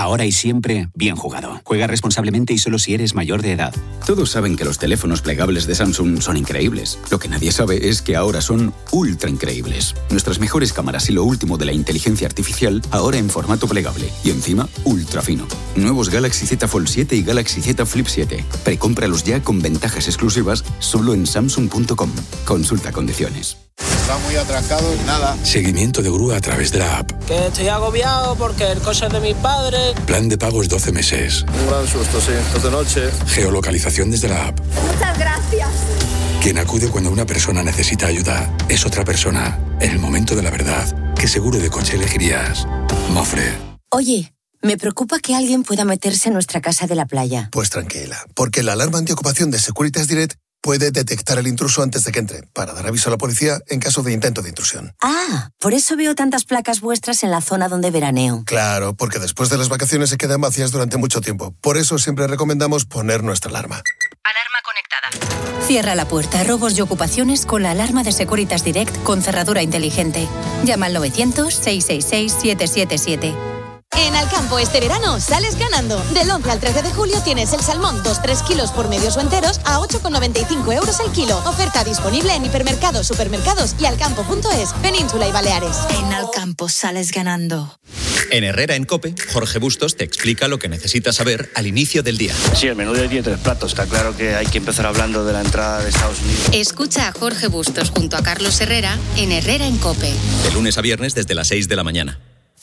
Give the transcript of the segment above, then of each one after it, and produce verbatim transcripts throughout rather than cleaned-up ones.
Ahora y siempre, bien jugado. Juega responsablemente y solo si eres mayor de edad. Todos saben que los teléfonos plegables de Samsung son increíbles. Lo que nadie sabe es que ahora son ultra increíbles. Nuestras mejores cámaras y lo último de la inteligencia artificial, ahora en formato plegable. Y encima, ultra fino. Nuevos Galaxy Z Fold siete y Galaxy Z Flip siete. Precómpralos ya con ventajas exclusivas solo en samsung punto com. Consulta condiciones. Está muy atracado, nada. Seguimiento de grúa a través de la app. Que estoy agobiado porque el coche es de mis padres. Plan de pagos doce meses. Un gran susto, sí. Esta noche. Geolocalización desde la app. Muchas gracias. Quien acude cuando una persona necesita ayuda es otra persona. En el momento de la verdad, ¿qué seguro de coche elegirías? Mafre. Oye, me preocupa que alguien pueda meterse en nuestra casa de la playa. Pues tranquila, porque la alarma antiocupación de Securitas Direct puede detectar el intruso antes de que entre, para dar aviso a la policía en caso de intento de intrusión. Ah, por eso veo tantas placas vuestras en la zona donde veraneo. Claro, porque después de las vacaciones se quedan vacías durante mucho tiempo. Por eso siempre recomendamos poner nuestra alarma. Alarma conectada. Cierra la puerta a robos y ocupaciones con la alarma de Securitas Direct con cerradura inteligente. Llama al novecientos, seiscientos sesenta y seis, setecientos setenta y siete. En Alcampo este verano sales ganando. Del once al trece de julio tienes el salmón dos tres kilos por medios o enteros a ocho con noventa y cinco euros el kilo. Oferta disponible en hipermercados, supermercados y alcampo punto es, Península y Baleares. En Alcampo sales ganando. En Herrera en COPE, Jorge Bustos te explica lo que necesitas saber al inicio del día. Sí, el menú de tiene tres platos. Está claro que hay que empezar hablando de la entrada de Estados Unidos. Escucha a Jorge Bustos junto a Carlos Herrera en Herrera en COPE. De lunes a viernes desde las seis de la mañana.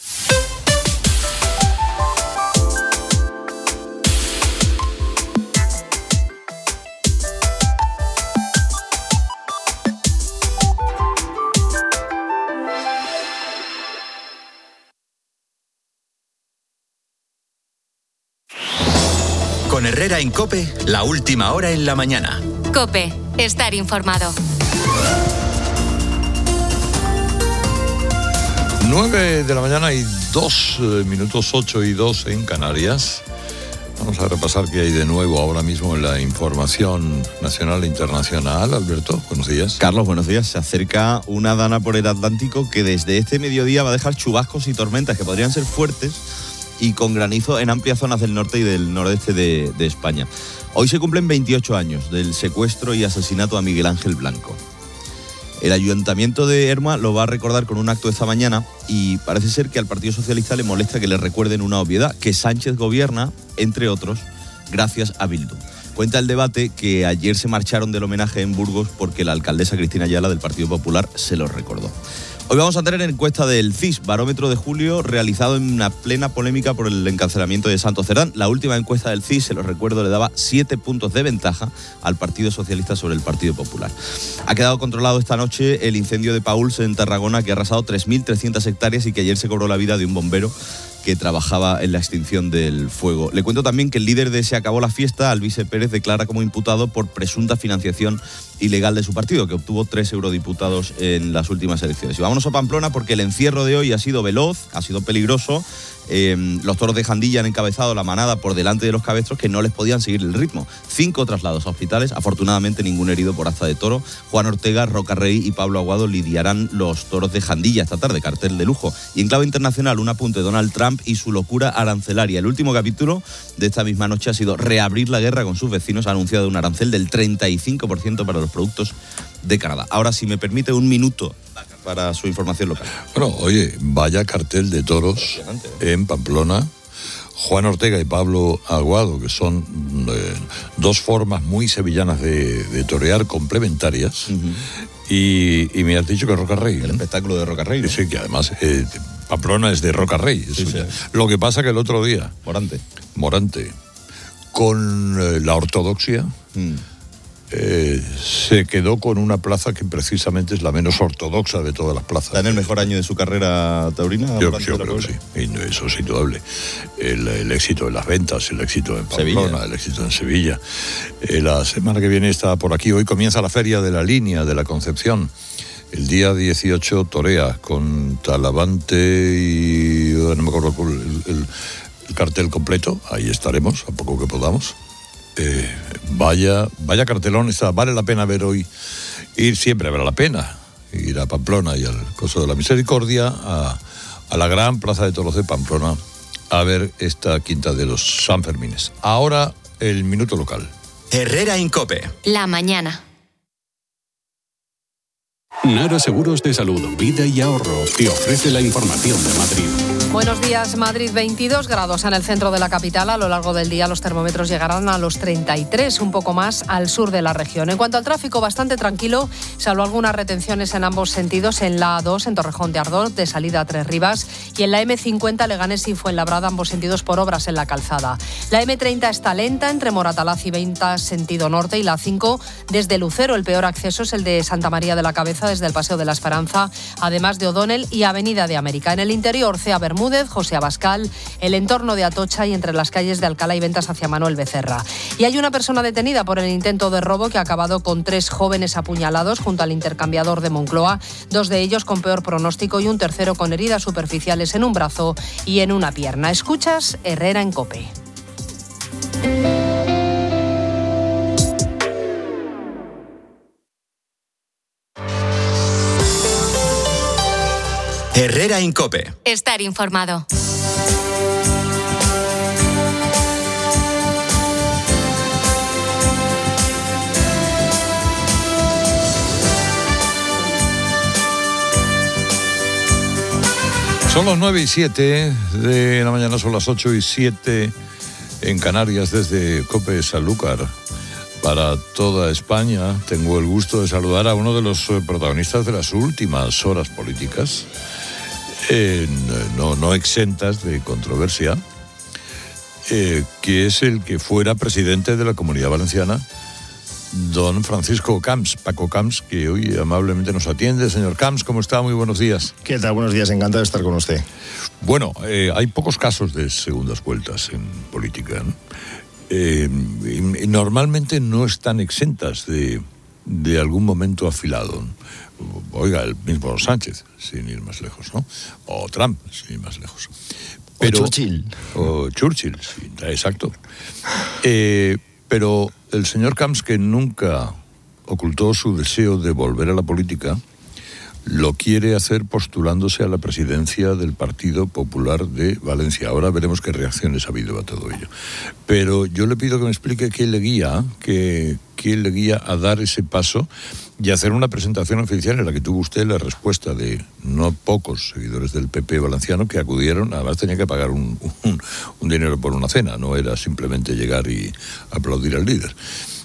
Con Herrera en COPE, la última hora en la mañana. COPE, estar informado. nueve de la mañana y dos minutos, ocho y dos en Canarias. Vamos a repasar qué hay de nuevo ahora mismo en la información nacional e internacional. Alberto, buenos días. Carlos, buenos días. Se acerca una dana por el Atlántico que desde este mediodía va a dejar chubascos y tormentas que podrían ser fuertes y con granizo en amplias zonas del norte y del nordeste de, de España. Hoy se cumplen veintiocho años del secuestro y asesinato a Miguel Ángel Blanco. El Ayuntamiento de Ermua lo va a recordar con un acto esta mañana y parece ser que al Partido Socialista le molesta que le recuerden una obviedad, que Sánchez gobierna, entre otros, gracias a Bildu. Cuenta el debate que ayer se marcharon del homenaje en Burgos porque la alcaldesa Cristina Ayala del Partido Popular se lo recordó. Hoy vamos a tener encuesta del C I S, barómetro de julio, realizado en una plena polémica por el encarcelamiento de Santos Cerdán. La última encuesta del C I S, se lo recuerdo, le daba siete puntos de ventaja al Partido Socialista sobre el Partido Popular. Ha quedado controlado esta noche el incendio de Pauls en Tarragona, que ha arrasado tres mil trescientas hectáreas y que ayer se cobró la vida de un bombero que trabajaba en la extinción del fuego. Le cuento también que el líder de Se Acabó la Fiesta, Alvise Pérez, declara como imputado por presunta financiación ilegal de su partido, que obtuvo tres eurodiputados en las últimas elecciones. Y vámonos a Pamplona porque el encierro de hoy ha sido veloz, ha sido peligroso. Eh, los toros de Jandilla han encabezado la manada por delante de los cabestros que no les podían seguir el ritmo. Cinco traslados a hospitales, afortunadamente ningún herido por asta de toro. Juan Ortega, Roca Rey y Pablo Aguado lidiarán los toros de Jandilla esta tarde, cartel de lujo. Y en clave internacional, un apunte: Donald Trump y su locura arancelaria. El último capítulo de esta misma noche ha sido reabrir la guerra con sus vecinos. Ha anunciado un arancel del treinta y cinco por ciento para los productos de Canadá. Ahora, si me permite, un minuto para su información local. Bueno, oye, vaya cartel de toros en Pamplona. Juan Ortega y Pablo Aguado, que son eh, dos formas muy sevillanas de, de torear, complementarias. Uh-huh. y, y me has dicho que Roca Rey. El ¿no? espectáculo de Roca Rey, ¿no? Sí, que además eh, Pamplona es de Roca Rey. Sí, sí. Lo que pasa que el otro día... Morante. Morante, con eh, la ortodoxia... Mm. Eh, se quedó con una plaza que precisamente es la menos ortodoxa de todas las plazas. ¿Está en el mejor año de su carrera taurina? Yo, yo creo que sí, y eso es indudable. El, el éxito de las ventas, el éxito en Pamplona, Sevilla. El éxito en Sevilla. Eh, la semana que viene está por aquí. Hoy comienza la Feria de la Línea de la Concepción. El día dieciocho torea con Talavante y... no me acuerdo el, el, el cartel completo. Ahí estaremos, a poco que podamos. Eh, vaya, vaya cartelón, está, vale la pena ver hoy, ir siempre vale la pena, ir a Pamplona y al Coso de la Misericordia, a, a la gran plaza de toros de Pamplona, a ver esta quinta de los Sanfermines. Ahora el minuto local. Herrera Incope. La mañana. Nara Seguros de Salud, Vida y Ahorro te ofrece la información de Madrid. Buenos días, Madrid, veintidós grados en el centro de la capital. A lo largo del día los termómetros llegarán a los treinta y tres, un poco más al sur de la región. En cuanto al tráfico, bastante tranquilo, salvo algunas retenciones en ambos sentidos, en la A dos, en Torrejón de Ardoz, de salida a Tres Rivas, y en la eme cincuenta, Leganés y Fuenlabrada, ambos sentidos por obras en la calzada. La eme treinta está lenta entre Moratalaz y Ventas, sentido norte, y la cinco desde Lucero. El peor acceso es el de Santa María de la Cabeza, desde el Paseo de la Esperanza, además de O'Donnell y Avenida de América. En el interior, Cea Bermúdez, José Abascal, el entorno de Atocha y entre las calles de Alcalá y Ventas hacia Manuel Becerra. Y hay una persona detenida por el intento de robo que ha acabado con tres jóvenes apuñalados junto al intercambiador de Moncloa, dos de ellos con peor pronóstico y un tercero con heridas superficiales en un brazo y en una pierna. Escuchas Herrera en COPE. Herrera Incope. Estar informado. Son las nueve y siete de la mañana, son las ocho y siete en Canarias, desde COPE Sanlúcar. Para toda España, tengo el gusto de saludar a uno de los protagonistas de las últimas horas políticas, eh, no, no exentas de controversia, eh, que es el que fuera presidente de la Comunidad Valenciana, don Francisco Camps, Paco Camps, que hoy amablemente nos atiende. Señor Camps, ¿cómo está? Muy buenos días. ¿Qué tal? Buenos días, encantado de estar con usted. Bueno, eh, hay pocos casos de segundas vueltas en política, ¿no? Eh, y, y normalmente no están exentas de, de algún momento afilado. Oiga, el mismo Sánchez, sin ir más lejos, ¿no? O Trump, sin ir más lejos. Pero, o Churchill. O Churchill, sí, exacto. Eh, pero el señor Camps, que nunca ocultó su deseo de volver a la política, lo quiere hacer postulándose a la presidencia del Partido Popular de Valencia. Ahora veremos qué reacciones ha habido a todo ello. Pero yo le pido que me explique qué le guía, que, qué le guía a dar ese paso y hacer una presentación oficial en la que tuvo usted la respuesta de no pocos seguidores del P P valenciano que acudieron. Además tenía que pagar un, un, un dinero por una cena, no era simplemente llegar y aplaudir al líder.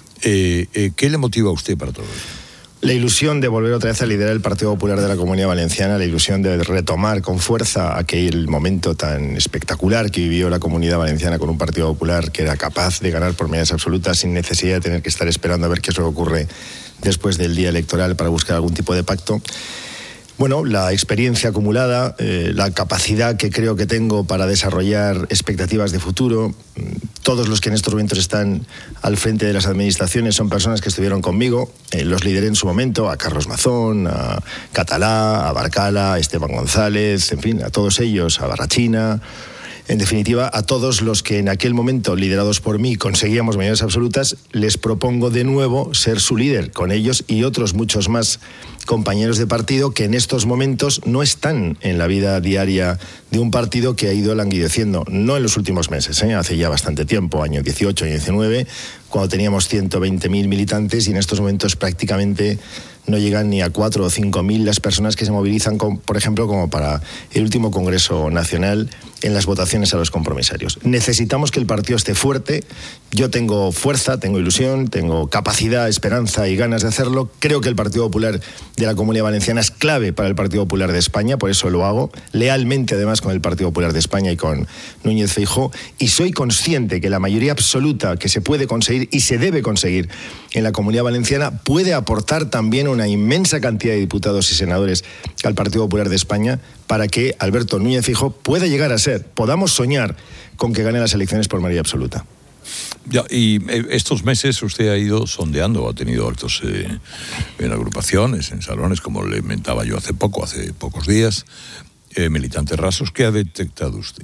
Eh, eh, ¿Qué le motiva a usted para todo esto? La ilusión de volver otra vez a liderar el Partido Popular de la Comunidad Valenciana, la ilusión de retomar con fuerza aquel momento tan espectacular que vivió la Comunidad Valenciana con un Partido Popular que era capaz de ganar por mayorías absolutas sin necesidad de tener que estar esperando a ver qué es lo que ocurre después del día electoral para buscar algún tipo de pacto. Bueno, la experiencia acumulada, eh, la capacidad que creo que tengo para desarrollar expectativas de futuro. Todos los que en estos momentos están al frente de las administraciones son personas que estuvieron conmigo. Eh, los lideré en su momento, a Carlos Mazón, a Catalá, a Barcala, a Esteban González, en fin, a todos ellos, a Barrachina. En definitiva, a todos los que en aquel momento, liderados por mí, conseguíamos mayorías absolutas, les propongo de nuevo ser su líder, con ellos y otros muchos más compañeros de partido que en estos momentos no están en la vida diaria de un partido que ha ido languideciendo, no en los últimos meses, ¿eh? Hace ya bastante tiempo, año dieciocho, año diecinueve, cuando teníamos ciento veinte mil militantes y en estos momentos prácticamente no llegan ni a cuatro o cinco mil las personas que se movilizan, con, por ejemplo, como para el último Congreso Nacional en las votaciones a los compromisarios. Necesitamos que el partido esté fuerte. Yo tengo fuerza, tengo ilusión, tengo capacidad, esperanza y ganas de hacerlo. Creo que el Partido Popular de la Comunidad Valenciana es clave para el Partido Popular de España, por eso lo hago, lealmente además con el Partido Popular de España y con Núñez Feijóo, y soy consciente que la mayoría absoluta que se puede conseguir y se debe conseguir en la Comunidad Valenciana puede aportar también una inmensa cantidad de diputados y senadores al Partido Popular de España para que Alberto Núñez Feijóo pueda llegar a ser, podamos soñar con que gane las elecciones por mayoría absoluta. Ya, y estos meses usted ha ido sondeando, ha tenido actos eh, en agrupaciones, en salones, como le mentaba yo hace poco, hace pocos días, eh, militantes rasos. ¿Qué ha detectado usted?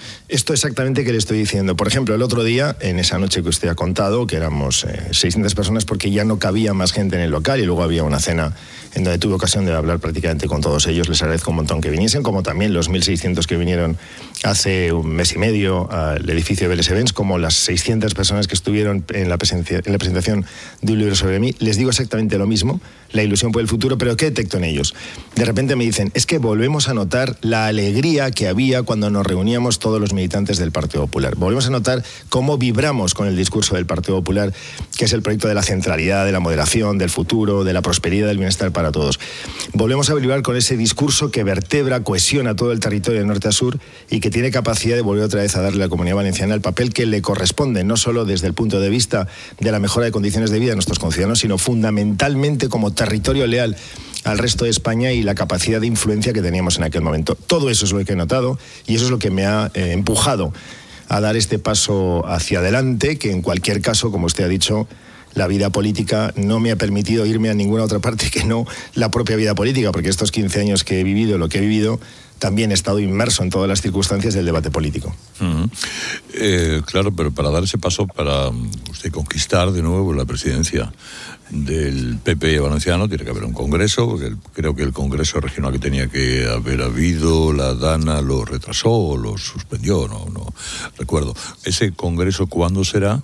Esto exactamente que le estoy diciendo. Por ejemplo, el otro día, en esa noche que usted ha contado, que éramos eh, seiscientas personas porque ya no cabía más gente en el local y luego había una cena en donde tuve ocasión de hablar prácticamente con todos ellos. Les agradezco un montón que viniesen, como también los mil seiscientos que vinieron hace un mes y medio al edificio de Vélez Events, como las seiscientas personas que estuvieron en la, presencia, en la presentación de un libro sobre mí. Les digo exactamente lo mismo, la ilusión por el futuro, pero ¿qué detecto en ellos? De repente me dicen, es que volvemos a notar la alegría que había cuando nos reuníamos todos los militantes del Partido Popular. Volvemos a notar cómo vibramos con el discurso del Partido Popular, que es el proyecto de la centralidad, de la moderación, del futuro, de la prosperidad, del bienestar para todos. Volvemos a vibrar con ese discurso que vertebra, cohesiona todo el territorio de norte a sur y que tiene capacidad de volver otra vez a darle a la Comunidad Valenciana el papel que le corresponde, no solo desde el punto de vista de la mejora de condiciones de vida de nuestros conciudadanos, sino fundamentalmente como territorio leal al resto de España y la capacidad de influencia que teníamos en aquel momento. Todo eso es lo que he notado y eso es lo que me ha eh, empujado a dar este paso hacia adelante, que en cualquier caso, como usted ha dicho, la vida política no me ha permitido irme a ninguna otra parte que no la propia vida política, porque estos quince años que he vivido, lo que he vivido, también he estado inmerso en todas las circunstancias del debate político. Uh-huh. Eh, claro, pero para dar ese paso, para usted conquistar de nuevo la presidencia del P P valenciano, tiene que haber un congreso, porque el, creo que el congreso regional que tenía que haber habido, la Dana lo retrasó o lo suspendió, no, no recuerdo. ¿Ese congreso cuándo será?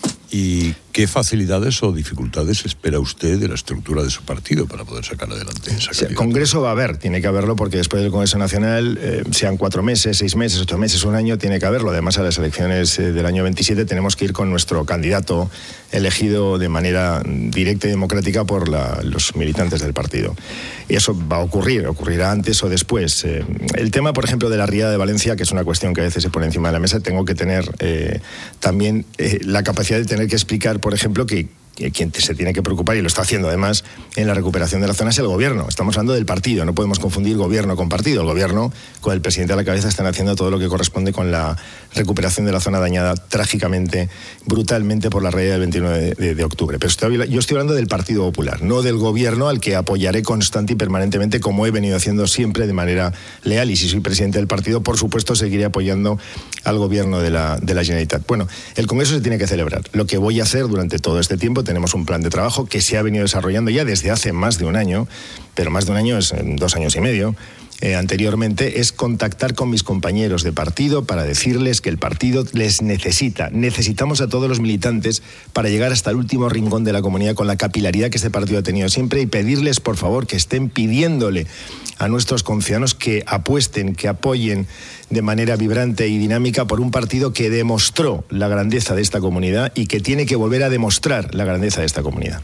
¿Y qué facilidades o dificultades espera usted de la estructura de su partido para poder sacar adelante esa candidatura? El Congreso va a haber, tiene que haberlo, porque después del Congreso Nacional, eh, sean cuatro meses, seis meses, ocho meses, un año, tiene que haberlo. Además, a las elecciones eh, del año veintisiete tenemos que ir con nuestro candidato elegido de manera directa y democrática por la, los militantes del partido. Y eso va a ocurrir, ocurrirá antes o después. Eh, el tema, por ejemplo, de la Riada de Valencia, que es una cuestión que a veces se pone encima de la mesa, tengo que tener eh, también eh, la capacidad de tener que explicar, por ejemplo, que quien se tiene que preocupar, y lo está haciendo además, en la recuperación de la zona es el gobierno. Estamos hablando del partido, no podemos confundir gobierno con partido. El gobierno, con el presidente a la cabeza, están haciendo todo lo que corresponde con la recuperación de la zona dañada trágicamente, brutalmente por la raíz del veintinueve de, de, de octubre. Pero estoy, yo estoy hablando del Partido Popular, no del gobierno, al que apoyaré constante y permanentemente, como he venido haciendo siempre de manera leal. Y si soy presidente del partido, por supuesto, seguiré apoyando al gobierno de la, de la Generalitat. Bueno, el Congreso se tiene que celebrar. Lo que voy a hacer durante todo este tiempo, tenemos un plan de trabajo que se ha venido desarrollando ya desde hace más de un año, pero más de un año es dos años y medio. Eh, anteriormente, es contactar con mis compañeros de partido para decirles que el partido les necesita. Necesitamos a todos los militantes para llegar hasta el último rincón de la comunidad con la capilaridad que este partido ha tenido siempre, y pedirles, por favor, que estén pidiéndole a nuestros conciudadanos que apuesten, que apoyen de manera vibrante y dinámica por un partido que demostró la grandeza de esta comunidad y que tiene que volver a demostrar la grandeza de esta comunidad.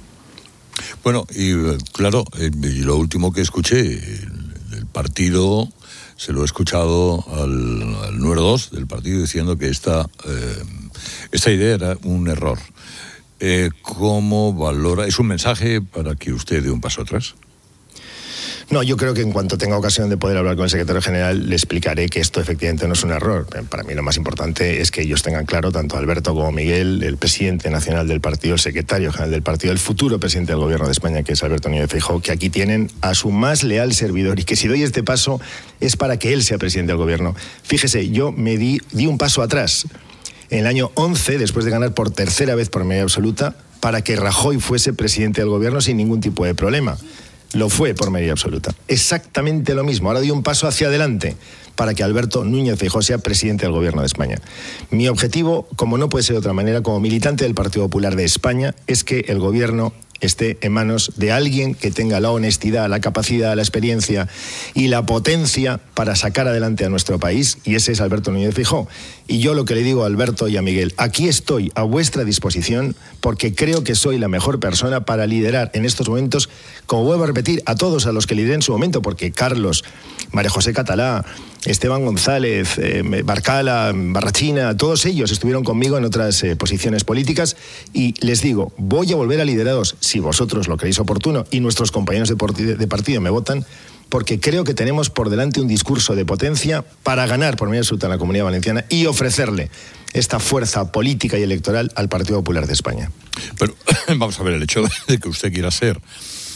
Bueno, y claro, y lo último que escuché, el partido, se lo he escuchado al, al número dos del partido diciendo que esta, eh, esta idea era un error. Eh, ¿Cómo valora? ¿Es un mensaje para que usted dé un paso atrás? No, yo creo que en cuanto tenga ocasión de poder hablar con el secretario general, le explicaré que esto efectivamente no es un error. Para mí lo más importante es que ellos tengan claro, tanto Alberto como Miguel, el presidente nacional del partido, el secretario general del partido, el futuro presidente del gobierno de España, que es Alberto Núñez Feijóo, que aquí tienen a su más leal servidor, y que si doy este paso es para que él sea presidente del gobierno. Fíjese, yo me di, di un paso atrás en el año once, después de ganar por tercera vez por mayoría absoluta, para que Rajoy fuese presidente del gobierno sin ningún tipo de problema. Lo fue por mayoría absoluta. Exactamente lo mismo. Ahora doy un paso hacia adelante para que Alberto Núñez Feijóo sea presidente del gobierno de España. Mi objetivo, como no puede ser de otra manera, como militante del Partido Popular de España, es que el gobierno esté en manos de alguien que tenga la honestidad, la capacidad, la experiencia y la potencia para sacar adelante a nuestro país, y ese es Alberto Núñez Feijóo. Y yo lo que le digo a Alberto y a Miguel, aquí estoy a vuestra disposición porque creo que soy la mejor persona para liderar en estos momentos, como vuelvo a repetir, a todos a los que lideré en su momento, porque Carlos, María José Catalá, Esteban González, eh, Barcala, Barrachina, todos ellos estuvieron conmigo en otras eh, posiciones políticas, y les digo, voy a volver a lideraros, si vosotros lo creéis oportuno y nuestros compañeros de, porti- de partido me votan, porque creo que tenemos por delante un discurso de potencia para ganar por mayoría absoluta en la Comunidad Valenciana y ofrecerle esta fuerza política y electoral al Partido Popular de España. Pero vamos a ver, el hecho de que usted quiera ser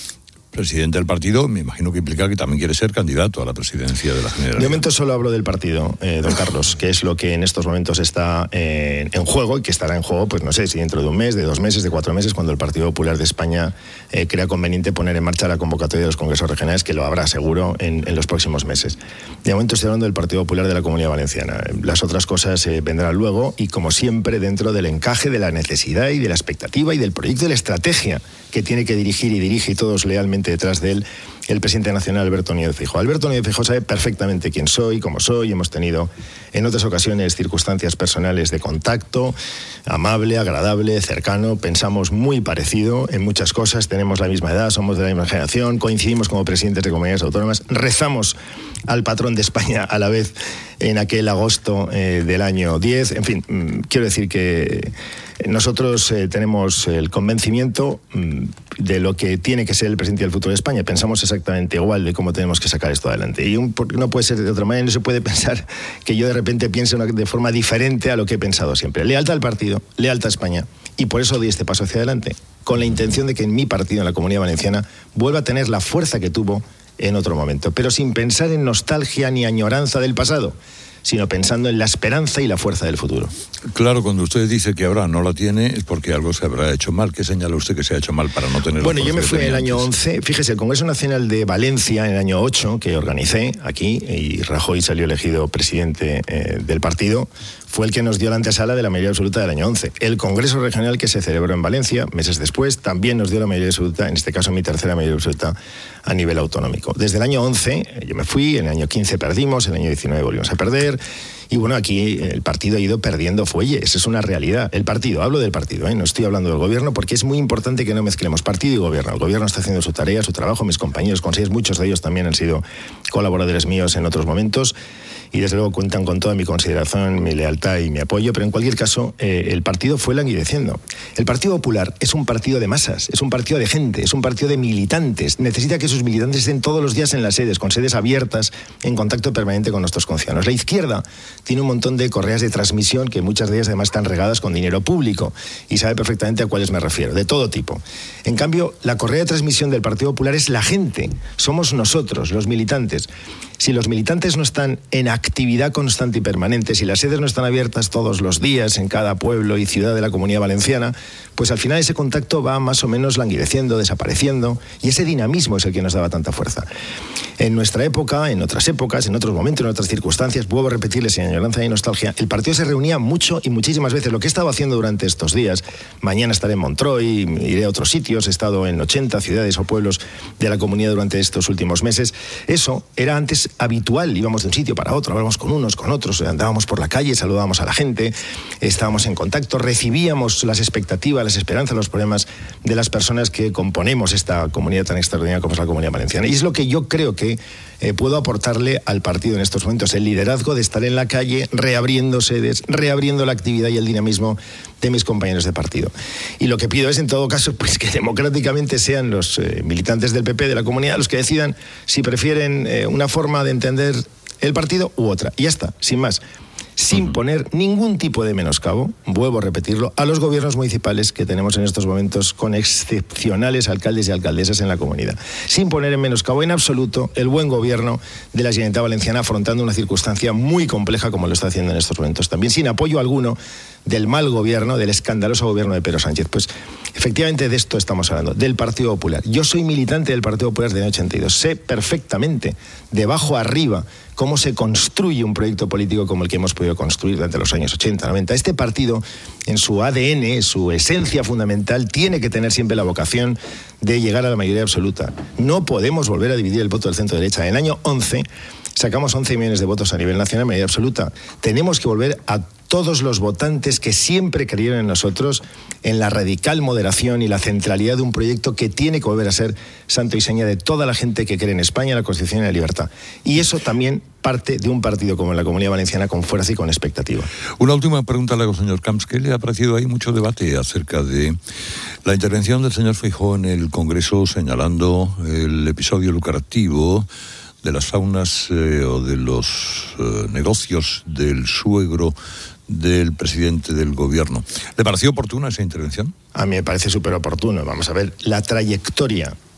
presidente del partido, me imagino que implica que también quiere ser candidato a la presidencia de la Generalitat. De momento solo hablo del partido, eh, don Carlos, que es lo que en estos momentos está eh, en juego y que estará en juego, pues no sé, si dentro de un mes, de dos meses, de cuatro meses, cuando el Partido Popular de España eh, crea conveniente poner en marcha la convocatoria de los congresos regionales, que lo habrá seguro en, en los próximos meses. De momento estoy hablando del Partido Popular de la Comunidad Valenciana. Las otras cosas eh, vendrán luego y, como siempre, dentro del encaje de la necesidad y de la expectativa y del proyecto de la estrategia que tiene que dirigir y dirige, y todos lealmente detrás de él, el presidente nacional Alberto Núñez Feijóo. Alberto Núñez Feijóo sabe perfectamente quién soy, cómo soy. Hemos tenido en otras ocasiones circunstancias personales de contacto, amable, agradable, cercano. Pensamos muy parecido en muchas cosas. Tenemos la misma edad, somos de la misma generación, coincidimos como presidentes de comunidades autónomas, rezamos al patrón de España a la vez en aquel agosto eh, del año diez. En fin, mmm, quiero decir que nosotros eh, tenemos el convencimiento mmm, de lo que tiene que ser el presente y el futuro de España. Pensamos exactamente igual de cómo tenemos que sacar esto adelante. Y un, no puede ser de otra manera, no se puede pensar que yo de repente piense una, de forma diferente a lo que he pensado siempre. Lealtad al partido, lealtad a España. Y por eso doy este paso hacia adelante, con la intención de que en mi partido, en la Comunidad Valenciana, vuelva a tener la fuerza que tuvo en otro momento, pero sin pensar en nostalgia ni añoranza del pasado, sino pensando en la esperanza y la fuerza del futuro. Claro, cuando usted dice que ahora no la tiene, es porque algo se habrá hecho mal. ¿Qué señala usted que se ha hecho mal para no tener? Bueno, yo me fui en el año once, fíjese, el Congreso Nacional de Valencia en el año ocho, que organicé aquí, y Rajoy salió elegido presidente eh, del partido, fue el que nos dio la antesala de la mayoría absoluta del año once. El Congreso Regional que se celebró en Valencia, meses después, también nos dio la mayoría absoluta, en este caso mi tercera mayoría absoluta a nivel autonómico. Desde el año once yo me fui, en el año quince perdimos, en el año diecinueve volvimos a perder, y bueno, aquí el partido ha ido perdiendo fuelle, esa es una realidad. El partido, hablo del partido, ¿eh? No estoy hablando del gobierno, porque es muy importante que no mezclemos partido y gobierno. El gobierno está haciendo su tarea, su trabajo, mis compañeros consejeros, muchos de ellos también han sido colaboradores míos en otros momentos, y desde luego cuentan con toda mi consideración, mi lealtad y mi apoyo, pero en cualquier caso eh, el partido fue languideciendo. El Partido Popular es un partido de masas, es un partido de gente, es un partido de militantes. Necesita que sus militantes estén todos los días en las sedes, con sedes abiertas, en contacto permanente con nuestros conciudadanos. La izquierda tiene un montón de correas de transmisión que muchas de ellas además están regadas con dinero público, y sabe perfectamente a cuáles me refiero, de todo tipo. En cambio, la correa de transmisión del Partido Popular es la gente, somos nosotros, los militantes. Si los militantes no están en actividad constante y permanente, si las sedes no están abiertas todos los días en cada pueblo y ciudad de la Comunidad Valenciana, pues al final ese contacto va más o menos languideciendo, desapareciendo, y ese dinamismo es el que nos daba tanta fuerza. En nuestra época, en otras épocas, en otros momentos, en otras circunstancias, vuelvo a repetirles sin añoranza y nostalgia, el partido se reunía mucho y muchísimas veces. Lo que he estado haciendo durante estos días, mañana estaré en Montreuil, iré a otros sitios, he estado en ochenta ciudades o pueblos de la comunidad durante estos últimos meses, eso era antes habitual, íbamos de un sitio para otro, hablábamos con unos, con otros, andábamos por la calle, saludábamos a la gente, estábamos en contacto, recibíamos las expectativas, las esperanzas, los problemas de las personas que componemos esta comunidad tan extraordinaria como es la Comunidad Valenciana. Y es lo que yo creo que eh, puedo aportarle al partido en estos momentos, el liderazgo de estar en la calle, reabriendo sedes, reabriendo la actividad y el dinamismo de mis compañeros de partido. Y lo que pido es, en todo caso, pues que democráticamente sean los eh, militantes del P P de la comunidad los que decidan si prefieren eh, una forma de entender el partido u otra. Y ya está, sin más. Sin poner ningún tipo de menoscabo, vuelvo a repetirlo, a los gobiernos municipales que tenemos en estos momentos con excepcionales alcaldes y alcaldesas en la comunidad. Sin poner en menoscabo en absoluto el buen gobierno de la Generalitat Valenciana, afrontando una circunstancia muy compleja como lo está haciendo en estos momentos. También sin apoyo alguno del mal gobierno, del escandaloso gobierno de Pedro Sánchez. Pues efectivamente de esto estamos hablando, del Partido Popular. Yo soy militante del Partido Popular desde el ochenta y dos. Sé perfectamente, de abajo arriba, cómo se construye un proyecto político como el que hemos podido construir durante los años ochenta, noventa. Este partido, en su A D N, su esencia fundamental, tiene que tener siempre la vocación de llegar a la mayoría absoluta. No podemos volver a dividir el voto del centro-derecha. En el año once sacamos once millones de votos a nivel nacional, mayoría absoluta. Tenemos que volver a todos los votantes que siempre creyeron en nosotros, en la radical moderación y la centralidad de un proyecto que tiene que volver a ser santo y seña de toda la gente que cree en España, la Constitución y la libertad. Y eso también parte de un partido como la Comunidad Valenciana, con fuerza y con expectativa. Una última pregunta le hago, señor Camps. ¿Qué le ha parecido? Hay mucho debate acerca de la intervención del señor Feijóo en el Congreso, señalando el episodio lucrativo de las faunas eh, o de los eh, negocios del suegro del presidente del gobierno. ¿Le pareció oportuna esa intervención? A mí me parece súper oportuno. Vamos a ver, la trayectoria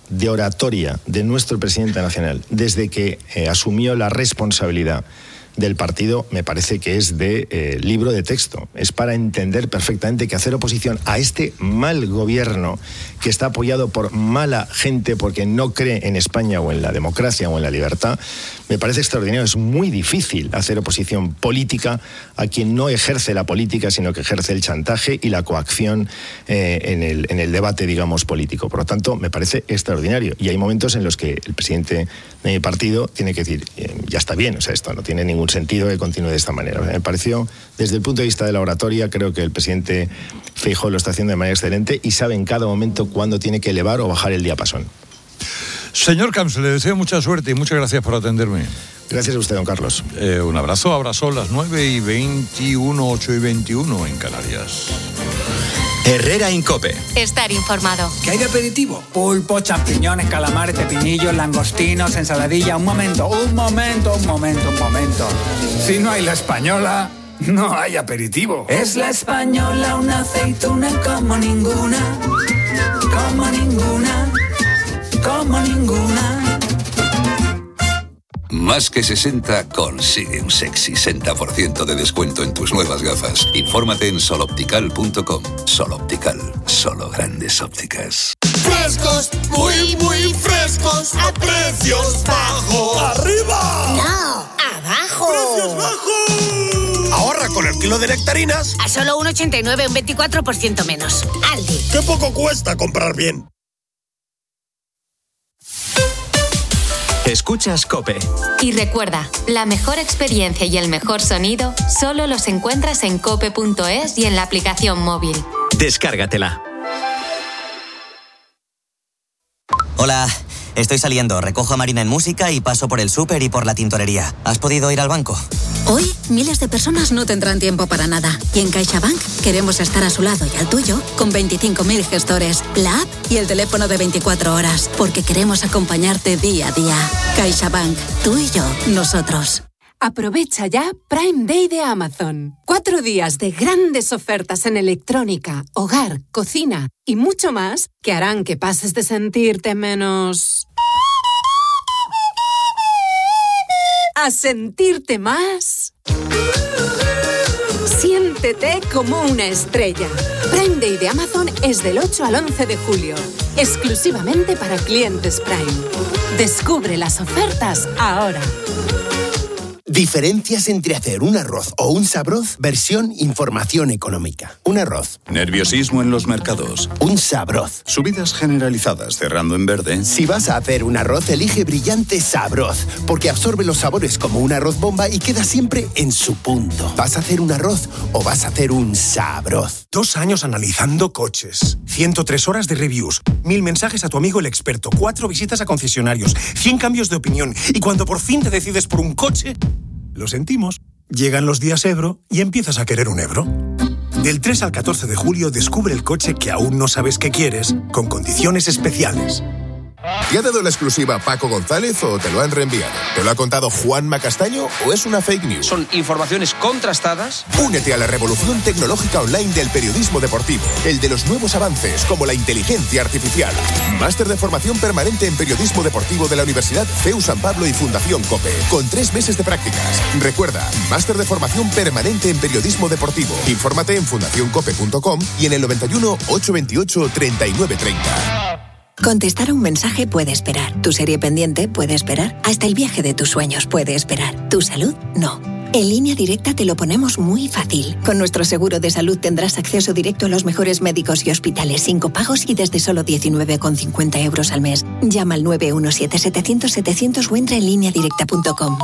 de oratoria de nuestro presidente nacional desde que eh, asumió la responsabilidad del partido, me parece que es de eh, libro de texto. Es para entender perfectamente que hacer oposición a este mal gobierno que está apoyado por mala gente porque no cree en España o en la democracia o en la libertad, me parece extraordinario. Es muy difícil hacer oposición política a quien no ejerce la política, sino que ejerce el chantaje y la coacción eh, en, el, en el debate, digamos, político. Por lo tanto, me parece extraordinario. Y hay momentos en los que el presidente de mi partido tiene que decir, eh, ya está bien, o sea, esto no tiene ningún sentido que continúe de esta manera. Me pareció, desde el punto de vista de la oratoria, creo que el presidente Feijóo lo está haciendo de manera excelente y sabe en cada momento cuándo tiene que elevar o bajar el diapasón. Señor Camps, le deseo mucha suerte y muchas gracias por atenderme. Gracias a usted, don Carlos. Eh, un abrazo. Ahora son las nueve y veintiuno, ocho y veintiuno en Canarias. Herrera Incope. Estar informado. ¿Qué hay de aperitivo? Pulpo, champiñones, calamares, pepinillos, langostinos, ensaladilla. Un momento, un momento, un momento, un momento. Si no hay La Española, no hay aperitivo. Es La Española, una aceituna como ninguna, como ninguna, como ninguna. Más que sesenta consigue un sexy sesenta por ciento de descuento en tus nuevas gafas. Infórmate en sol optical punto com. Sol Optical, solo grandes ópticas. Frescos, muy, muy frescos, a precios bajos. ¡Arriba! No, abajo. ¡Precios bajos! Ahorra con el kilo de nectarinas a solo uno ochenta y nueve, un veinticuatro por ciento menos. Aldi. ¡Qué poco cuesta comprar bien! Escuchas COPE. Y recuerda, la mejor experiencia y el mejor sonido solo los encuentras en cope punto es y en la aplicación móvil. Descárgatela. Hola, estoy saliendo, recojo a Marina en música y paso por el súper y por la tintorería. ¿Has podido ir al banco? Hoy, miles de personas no tendrán tiempo para nada. Y en CaixaBank queremos estar a su lado y al tuyo con veinticinco mil gestores, la app y el teléfono de veinticuatro horas. Porque queremos acompañarte día a día. CaixaBank, tú y yo, nosotros. Aprovecha ya Prime Day de Amazon. Cuatro días de grandes ofertas en electrónica, hogar, cocina y mucho más que harán que pases de sentirte menos... a sentirte más. Siéntete como una estrella. Prime Day de Amazon es del ocho al once de julio. Exclusivamente para clientes Prime. Descubre las ofertas ahora. Diferencias entre hacer un arroz o un sabroz, versión información económica. Un arroz. Nerviosismo en los mercados. Un sabroz. Subidas generalizadas cerrando en verde. Si vas a hacer un arroz, elige Brillante Sabroz, porque absorbe los sabores como un arroz bomba y queda siempre en su punto. ¿Vas a hacer un arroz o vas a hacer un sabroz? Dos años analizando coches, ciento tres horas de reviews, mil mensajes a tu amigo el experto, cuatro visitas a concesionarios, cien cambios de opinión y cuando por fin te decides por un coche... Lo sentimos. Llegan los días Ebro y empiezas a querer un Ebro. Del tres al catorce de julio descubre el coche que aún no sabes que quieres, con condiciones especiales. ¿Te ha dado la exclusiva Paco González o te lo han reenviado? ¿Te lo ha contado Juanma Castaño o es una fake news? Son informaciones contrastadas. Únete a la revolución tecnológica online del periodismo deportivo, el de los nuevos avances como la inteligencia artificial. Máster de formación permanente en periodismo deportivo de la Universidad C E U San Pablo y Fundación COPE, con tres meses de prácticas. Recuerda, máster de formación permanente en periodismo deportivo. Infórmate en fundación cope punto com y en el noventa y uno, ochocientos veintiocho, treinta y nueve treinta. Contestar a un mensaje puede esperar. Tu serie pendiente puede esperar. Hasta el viaje de tus sueños puede esperar. Tu salud, no. En Línea Directa te lo ponemos muy fácil. Con nuestro seguro de salud tendrás acceso directo a los mejores médicos y hospitales sin copagos y desde solo diecinueve con cincuenta euros al mes. Llama al nueve uno siete, setecientos, setecientos o entra en línea directa punto com.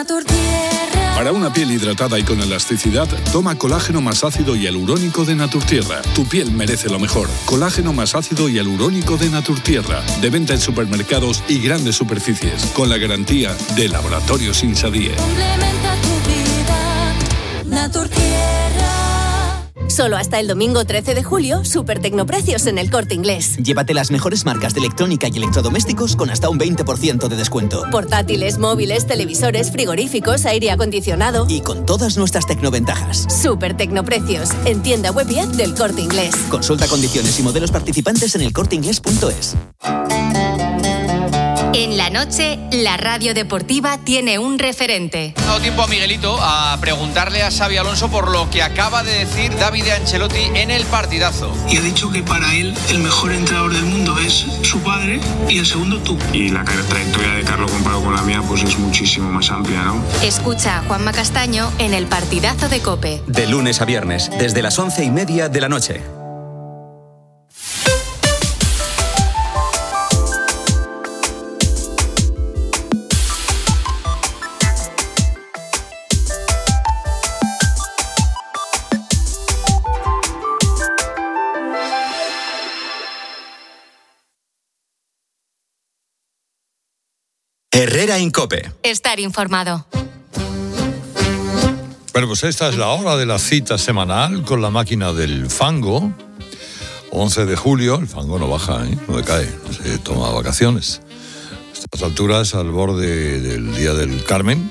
Para una piel hidratada y con elasticidad, toma colágeno más ácido y hialurónico de Naturtierra. Tu piel merece lo mejor. Colágeno más ácido y hialurónico de Naturtierra. De venta en supermercados y grandes superficies. Con la garantía de Laboratorios Insadie. Complementa tu vida, Naturtierra. Solo hasta el domingo trece de julio, super tecnoprecios en el Corte Inglés. Llévate las mejores marcas de electrónica y electrodomésticos con hasta un veinte por ciento de descuento. Portátiles, móviles, televisores, frigoríficos, aire acondicionado. Y con todas nuestras tecnoventajas. Super tecnoprecios, en tienda web y app del Corte Inglés. Consulta condiciones y modelos participantes en el corte inglés punto es. En la noche, la radio deportiva tiene un referente. Ha dado tiempo a Miguelito a preguntarle a Xabi Alonso por lo que acaba de decir Davide Ancelotti en el partidazo. Y ha dicho que para él el mejor entrenador del mundo es su padre y el segundo tú. Y la trayectoria de Carlo comparado con la mía pues es muchísimo más amplia, ¿no? Escucha a Juanma Castaño en el partidazo de COPE. De lunes a viernes, desde las once y media de la noche. Herrera en COPE. Estar informado. Bueno, pues esta es la hora de la cita semanal con la máquina del fango. once de julio, el fango no baja, ¿eh? No decae, no se toma vacaciones. A estas alturas, al borde del Día del Carmen,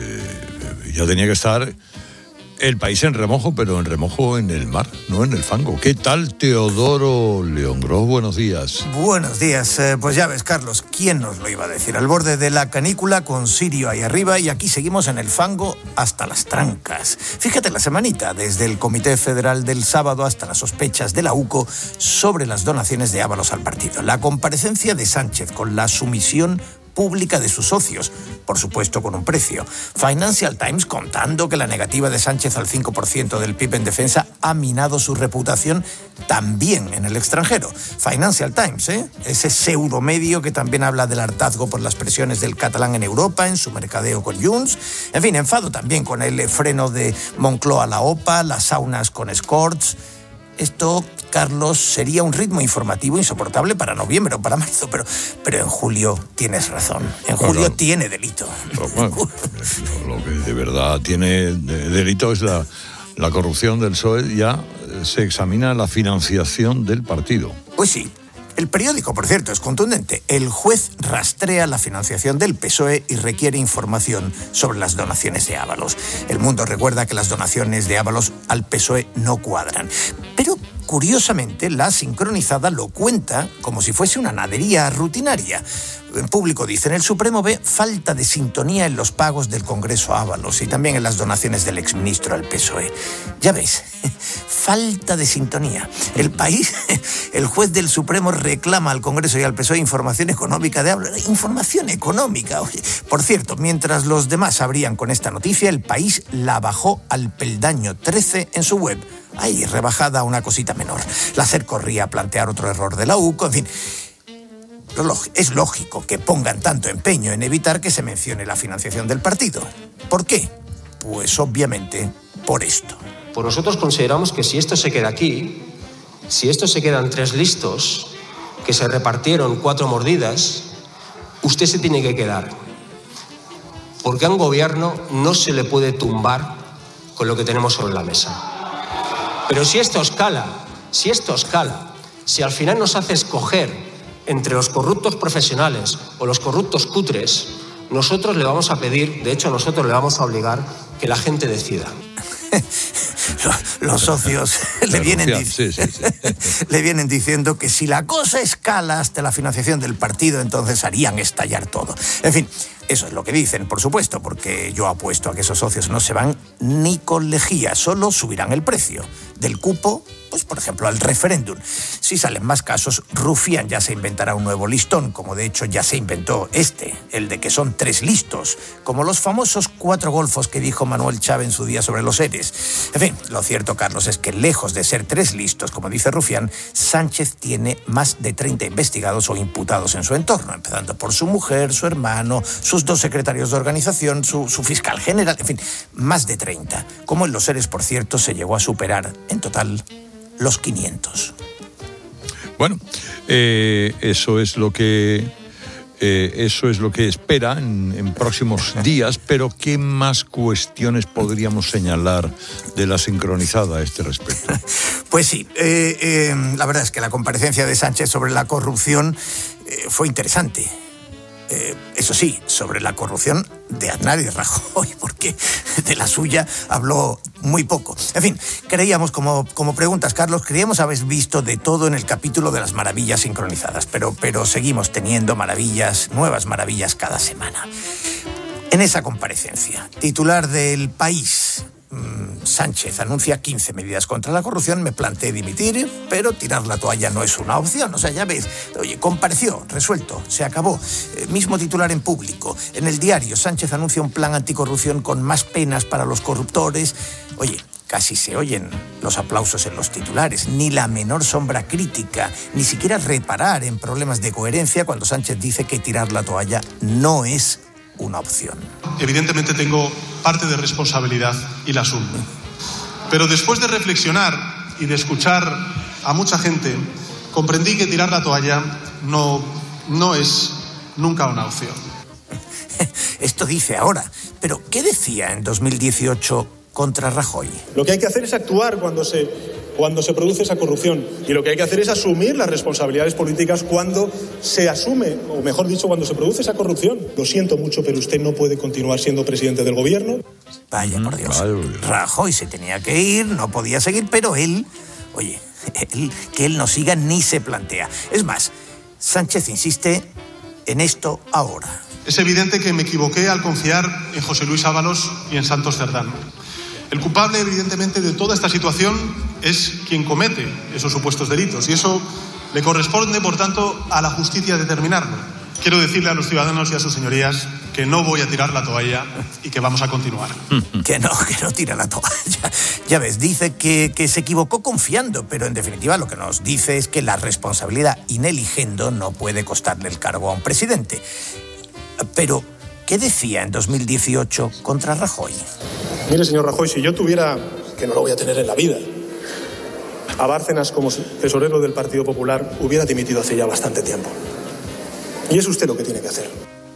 eh, ya tenía que estar el país en remojo, pero en remojo en el mar, no en el fango. ¿Qué tal, Teodoro León Gros? Buenos días. Buenos días. Eh, pues ya ves, Carlos, ¿quién nos lo iba a decir? Al borde de la canícula, con Sirio ahí arriba, y aquí seguimos en el fango hasta las trancas. Fíjate la semanita, desde el Comité Federal del sábado hasta las sospechas de la U C O sobre las donaciones de Ábalos al partido. La comparecencia de Sánchez con la sumisión pública de sus socios, por supuesto con un precio. Financial Times contando que la negativa de Sánchez al cinco por ciento del P I B en defensa ha minado su reputación también en el extranjero. Financial Times, ¿eh? Ese pseudomedio que también habla del hartazgo por las presiones del catalán en Europa, en su mercadeo con Junts. En fin, enfado también con el freno de Moncloa a la OPA, las saunas con escorts. Esto, Carlos, sería un ritmo informativo insoportable para noviembre o para marzo, pero, pero en julio tienes razón. En julio claro. tiene delito. Pero, bueno, lo que de verdad tiene delito es la, la corrupción del P S O E. Ya se examina la financiación del partido. Pues sí. El periódico, por cierto, es contundente. El juez rastrea la financiación del P S O E y requiere información sobre las donaciones de Ábalos. El Mundo recuerda que las donaciones de Ábalos al P S O E no cuadran. Pero, curiosamente, la sincronizada lo cuenta como si fuese una nadería rutinaria. En público dicen, el Supremo ve falta de sintonía en los pagos del Congreso a Ábalos y también en las donaciones del exministro al P S O E. Ya ves, falta de sintonía. El país, el juez del Supremo reclama al Congreso y al P S O E información económica de Ábalos. Información económica. Oye, por cierto, mientras los demás abrían con esta noticia, el país la bajó al peldaño trece en su web. Ahí, rebajada a una cosita menor. La SER corría a plantear otro error de la U C O, en fin. Es lógico que pongan tanto empeño en evitar que se mencione la financiación del partido. ¿Por qué? Pues obviamente por esto. Pues nosotros consideramos que si esto se queda aquí, si esto se quedan tres listos, que se repartieron cuatro mordidas, usted se tiene que quedar. Porque a un gobierno no se le puede tumbar con lo que tenemos sobre la mesa. Pero si esto escala, si esto escala, si al final nos hace escoger entre los corruptos profesionales o los corruptos cutres, nosotros le vamos a pedir, de hecho nosotros le vamos a obligar que la gente decida. Los socios le vienen, dic- sí, sí, sí. le vienen diciendo que si la cosa escala hasta la financiación del partido, entonces harían estallar todo. En fin, eso es lo que dicen, por supuesto, porque yo apuesto a que esos socios no se van ni con lejía, solo subirán el precio del cupo, pues por ejemplo al referéndum. Si salen más casos, Rufián ya se inventará un nuevo listón, como de hecho ya se inventó este, el de que son tres listos, como los famosos cuatro golfos que dijo Manuel Chávez en su día sobre los seres. En fin, lo cierto, Carlos, es que lejos de ser tres listos, como dice Rufián, Sánchez tiene más de treinta investigados o imputados en su entorno, empezando por su mujer, su hermano, sus dos secretarios de organización, su, su fiscal general, en fin, más de treinta. Como en los seres, por cierto, se llegó a superar en total los quinientos. Bueno, eh, eso es lo que eh, eso es lo que espera en, en próximos días, pero ¿qué más cuestiones podríamos señalar de la sincronizada a este respecto? Pues sí, eh, eh, la verdad es que la comparecencia de Sánchez sobre la corrupción eh, fue interesante. Eh, eso sí, sobre la corrupción de Aznar y de Rajoy, porque de la suya habló muy poco. En fin, creíamos, como, como preguntas, Carlos, creíamos haber visto de todo en el capítulo de las maravillas sincronizadas, pero, pero seguimos teniendo maravillas, nuevas maravillas cada semana. En esa comparecencia, titular del País, Sánchez anuncia quince medidas contra la corrupción, me planteé dimitir, pero tirar la toalla no es una opción. O sea, ya ves, oye, compareció, resuelto, se acabó. Eh, mismo titular en Público. En El Diario, Sánchez anuncia un plan anticorrupción con más penas para los corruptores. Oye, casi se oyen los aplausos en los titulares, ni la menor sombra crítica, ni siquiera reparar en problemas de coherencia cuando Sánchez dice que tirar la toalla no es una opción. Evidentemente tengo parte de responsabilidad y la asumo. Pero después de reflexionar y de escuchar a mucha gente, comprendí que tirar la toalla no, no es nunca una opción. Esto dice ahora, pero ¿qué decía en dos mil dieciocho contra Rajoy? Lo que hay que hacer es actuar cuando se, cuando se produce esa corrupción, y lo que hay que hacer es asumir las responsabilidades políticas cuando se asume, o mejor dicho, cuando se produce esa corrupción. Lo siento mucho, pero usted no puede continuar siendo presidente del gobierno. Vaya, por Dios. Rajoy se tenía que ir, no podía seguir, pero él, oye, él, que él no siga ni se plantea. Es más, Sánchez insiste en esto ahora. Es evidente que me equivoqué al confiar en José Luis Ábalos y en Santos Cerdán. El culpable, evidentemente, de toda esta situación es quien comete esos supuestos delitos, y eso le corresponde, por tanto, a la justicia determinarlo. Quiero decirle a los ciudadanos y a sus señorías que no voy a tirar la toalla y que vamos a continuar. Que no, que no tira la toalla. Ya ves, dice que, que se equivocó confiando, pero en definitiva lo que nos dice es que la responsabilidad in eligendo no puede costarle el cargo a un presidente. Pero, ¿qué decía en dos mil dieciocho contra Rajoy? Mire, señor Rajoy, si yo tuviera, que no lo voy a tener en la vida, a Bárcenas como tesorero del Partido Popular, hubiera dimitido hace ya bastante tiempo. Y es usted lo que tiene que hacer.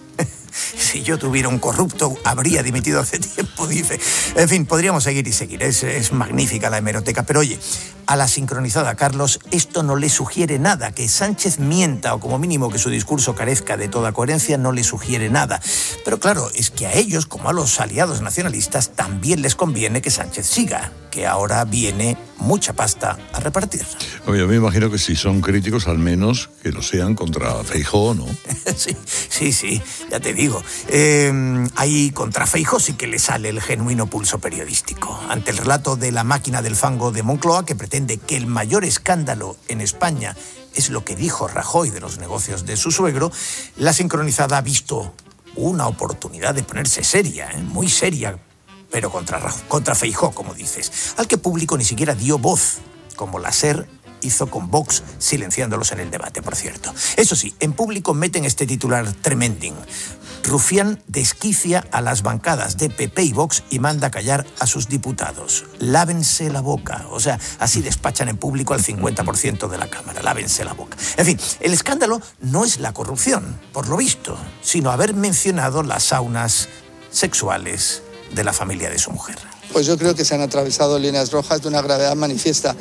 Si yo tuviera un corrupto, habría dimitido hace tiempo, dice. En fin, podríamos seguir y seguir. Es, es magnífica la hemeroteca. Pero oye, a la sincronizada, Carlos, esto no le sugiere nada. Que Sánchez mienta o como mínimo que su discurso carezca de toda coherencia no le sugiere nada. Pero claro, es que a ellos, como a los aliados nacionalistas, también les conviene que Sánchez siga, que ahora viene mucha pasta a repartir. Oye, yo me imagino que si son críticos, al menos que lo sean contra Feijóo, ¿no? Sí, sí, sí, ya te digo. Eh, ahí contra Feijóo sí que le sale el genuino pulso periodístico. Ante el relato de la máquina del fango de Moncloa, que pretende que el mayor escándalo en España es lo que dijo Rajoy de los negocios de su suegro, la sincronizada ha visto una oportunidad de ponerse seria, ¿eh? Muy seria, pero contra, contra Feijóo, como dices, al que Público ni siquiera dio voz, como la SER hizo con Vox, silenciándolos en el debate, por cierto. Eso sí, en Público meten este titular tremendín. Rufián desquicia a las bancadas de P P y Vox y manda callar a sus diputados. Lávense la boca. O sea, así despachan en Público al cincuenta por ciento de la Cámara. Lávense la boca. En fin, el escándalo no es la corrupción, por lo visto, sino haber mencionado las saunas sexuales de la familia de su mujer. Pues yo creo que se han atravesado líneas rojas de una gravedad manifiesta.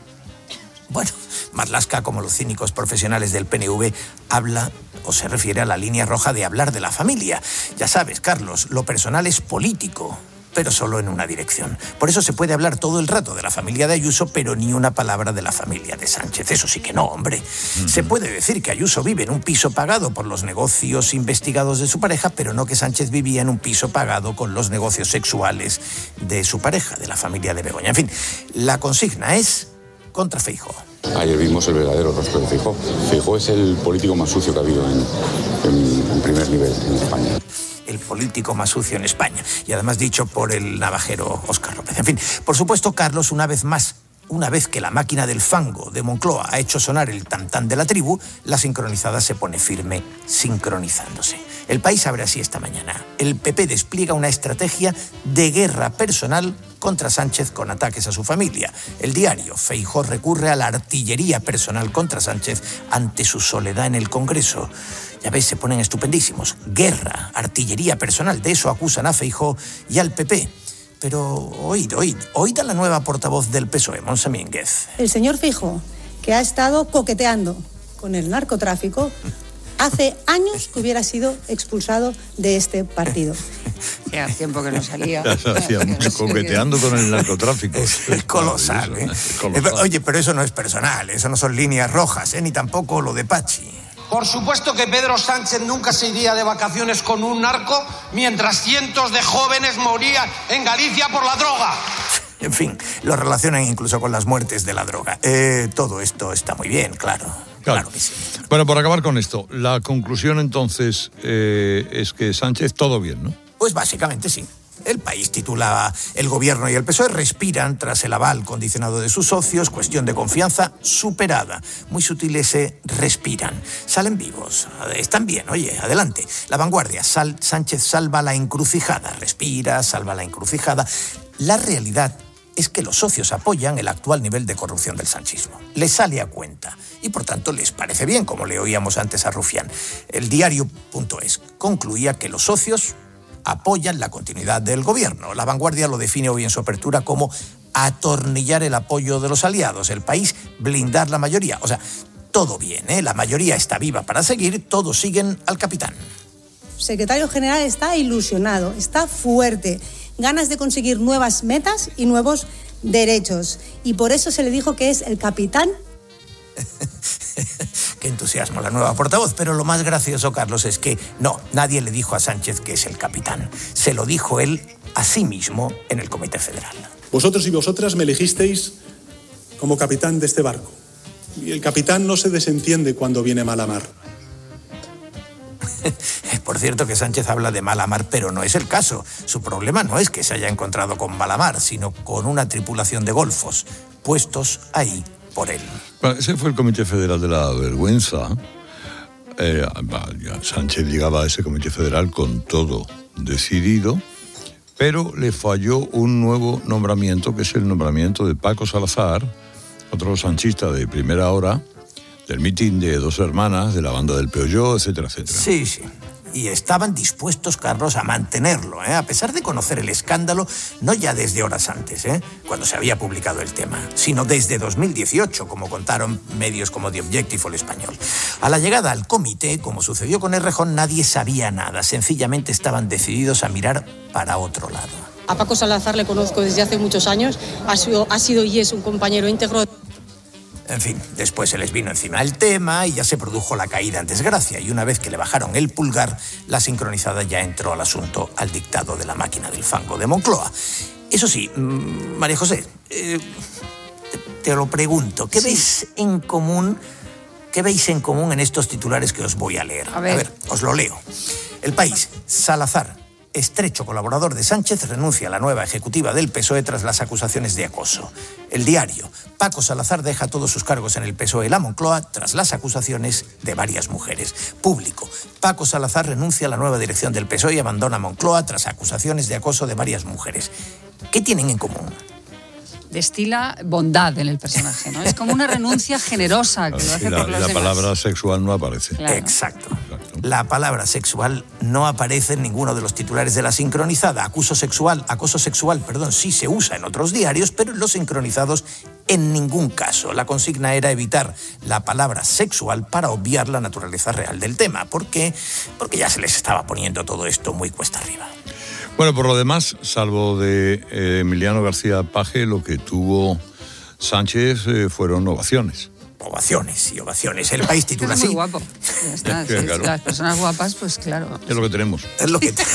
Bueno, Marlaska, como los cínicos profesionales del P N V, habla o se refiere a la línea roja de hablar de la familia. Ya sabes, Carlos, lo personal es político, pero solo en una dirección. Por eso se puede hablar todo el rato de la familia de Ayuso, pero ni una palabra de la familia de Sánchez. Eso sí que no, hombre. Uh-huh. Se puede decir que Ayuso vive en un piso pagado por los negocios investigados de su pareja, pero no que Sánchez vivía en un piso pagado con los negocios sexuales de su pareja, de la familia de Begoña. En fin, la consigna es contra Feijóo. Ayer vimos el verdadero rostro de Feijóo. Feijóo es el político más sucio que ha habido en, en, en primer nivel en España. El político más sucio en España. Y además dicho por el navajero Óscar López. En fin, por supuesto, Carlos, una vez más, una vez que la máquina del fango de Moncloa ha hecho sonar el tam-tam de la tribu, la sincronizada se pone firme, sincronizándose. El País abre así esta mañana. El P P despliega una estrategia de guerra personal contra Sánchez con ataques a su familia. El Diario, Feijóo recurre a la artillería personal contra Sánchez ante su soledad en el Congreso. Ya ves, se ponen estupendísimos. Guerra, artillería personal, de eso acusan a Feijóo y al P P. Pero oíd, oíd, oíd a la nueva portavoz del P S O E, Montse Mínguez. El señor Feijóo, que ha estado coqueteando con el narcotráfico, Hace años que hubiera sido expulsado de este partido. Ya hace tiempo que no salía. Ya se hacía mucho, coqueteando con el narcotráfico. Es, es colosal, ¿eh? Es colosal. Oye, pero eso no es personal, eso no son líneas rojas, ¿eh? Ni tampoco lo de Pachi. Por supuesto que Pedro Sánchez nunca se iría de vacaciones con un narco mientras cientos de jóvenes morían en Galicia por la droga. En fin, lo relacionan incluso con las muertes de la droga. Eh, todo esto está muy bien, claro. Claro. Claro que sí. Bueno, por acabar con esto, la conclusión entonces eh, es que Sánchez todo bien, ¿no? Pues básicamente sí. El país titula El gobierno y el P S O E respiran tras el aval condicionado de sus socios, cuestión de confianza superada. Muy sutil ese respiran. Salen vivos, están bien, oye, adelante. La Vanguardia, Sal, Sánchez salva la encrucijada, respira, salva la encrucijada. La realidad es que los socios apoyan el actual nivel de corrupción del sanchismo. Les sale a cuenta y por tanto les parece bien, como le oíamos antes a Rufián. El diario punto es concluía que los socios apoyan la continuidad del gobierno. La Vanguardia lo define hoy en su apertura como atornillar el apoyo de los aliados, el país blindar la mayoría. O sea, todo bien, ¿eh? La mayoría está viva para seguir, todos siguen al capitán. El secretario general está ilusionado, está fuerte, ganas de conseguir nuevas metas y nuevos derechos. Y por eso se le dijo que es el capitán. Qué entusiasmo la nueva portavoz, pero lo más gracioso, Carlos, es que no, nadie le dijo a Sánchez que es el capitán. Se lo dijo él a sí mismo en el Comité Federal. Vosotros y vosotras me elegisteis como capitán de este barco. Y el capitán no se desentiende cuando viene mala mar. Por cierto que Sánchez habla de mala mar, pero no es el caso. Su problema no es que se haya encontrado con mala mar, sino con una tripulación de golfos, puestos ahí por él. Bueno, ese fue el Comité Federal de la Vergüenza. Eh, Sánchez llegaba a ese Comité Federal con todo decidido, pero le falló un nuevo nombramiento, que es el nombramiento de Paco Salazar, otro sanchista de primera hora, del mitin de Dos Hermanas, de la banda del Peolló, etcétera, etcétera. Sí, sí. Y estaban dispuestos, Carlos, a mantenerlo, ¿eh? A pesar de conocer el escándalo, no ya desde horas antes, ¿eh? cuando se había publicado el tema, sino desde dos mil dieciocho, como contaron medios como The Objective o El Español. A la llegada al comité, como sucedió con Errejón, nadie sabía nada. Sencillamente estaban decididos a mirar para otro lado. A Paco Salazar le conozco desde hace muchos años, ha sido, ha sido y es un compañero íntegro. En fin, después se les vino encima el tema y ya se produjo la caída en desgracia. Y una vez que le bajaron el pulgar, la sincronizada ya entró al asunto al dictado de la máquina del fango de Moncloa. Eso sí, María José, eh, te, te lo pregunto, ¿qué sí. veis en común, qué veis en común en estos titulares que os voy a leer? A ver, a ver os lo leo. El País, Salazar, estrecho colaborador de Sánchez, renuncia a la nueva ejecutiva del P S O E tras las acusaciones de acoso. El Diario, Paco Salazar deja todos sus cargos en el P S O E y la Moncloa tras las acusaciones de varias mujeres. Público, Paco Salazar renuncia a la nueva dirección del P S O E y abandona Moncloa tras acusaciones de acoso de varias mujeres. ¿Qué tienen en común? Destila bondad en el personaje, ¿no? Es como una renuncia generosa que lo hace y la, por los y la demás. palabra sexual no aparece. Claro. Exacto. Exacto. La palabra sexual no aparece en ninguno de los titulares de la sincronizada. Acuso sexual, acoso sexual, perdón, sí se usa en otros diarios, pero en los sincronizados en ningún caso. La consigna era evitar la palabra sexual para obviar la naturaleza real del tema. ¿Por qué? Porque ya se les estaba poniendo todo esto muy cuesta arriba. Bueno, por lo demás, salvo de eh, Emiliano García Paje, lo que tuvo Sánchez eh, fueron ovaciones. Ovaciones y ovaciones. El País titula así. Es muy guapo. Ya está. Es que, Sí, claro. Las personas guapas, pues claro. Es lo que tenemos. Es lo que... Te...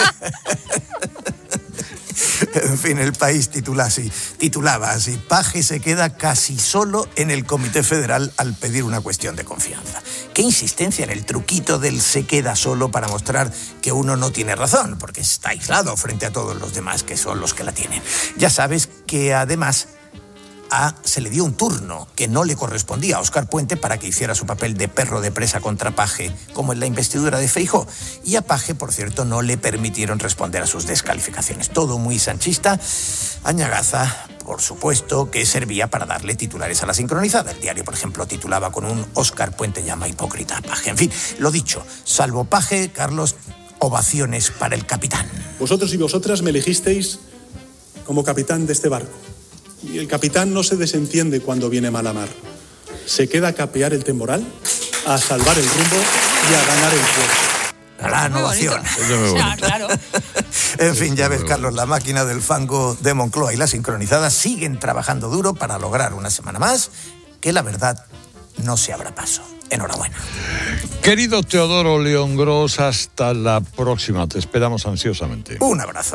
En fin, El País titula así, titulaba así, Paje se queda casi solo en el Comité Federal al pedir una cuestión de confianza. Qué insistencia en el truquito del se queda solo para mostrar que uno no tiene razón, porque está aislado frente a todos los demás que son los que la tienen. Ya sabes que además a se le dio un turno que no le correspondía a Óscar Puente para que hiciera su papel de perro de presa contra Paje, como en la investidura de Feijóo. Y a Paje, por cierto, no le permitieron responder a sus descalificaciones. Todo muy sanchista. Añagaza, por supuesto, que servía para darle titulares a la sincronizada. El diario, por ejemplo, titulaba con un Óscar Puente llama hipócrita a Paje. En fin, lo dicho, salvo Paje, Carlos, ovaciones para el capitán. Vosotros y vosotras me elegisteis como capitán de este barco. Y el capitán no se desentiende cuando viene mala mar. Se queda a capear el temporal, a salvar el rumbo y a ganar el puesto. La innovación. Ah, claro. En fin, ya ves, Carlos, la máquina del fango de Moncloa y las sincronizadas siguen trabajando duro para lograr una semana más que la verdad no se abra paso. Enhorabuena. Querido Teodoro León Gros, hasta la próxima. Te esperamos ansiosamente. Un abrazo.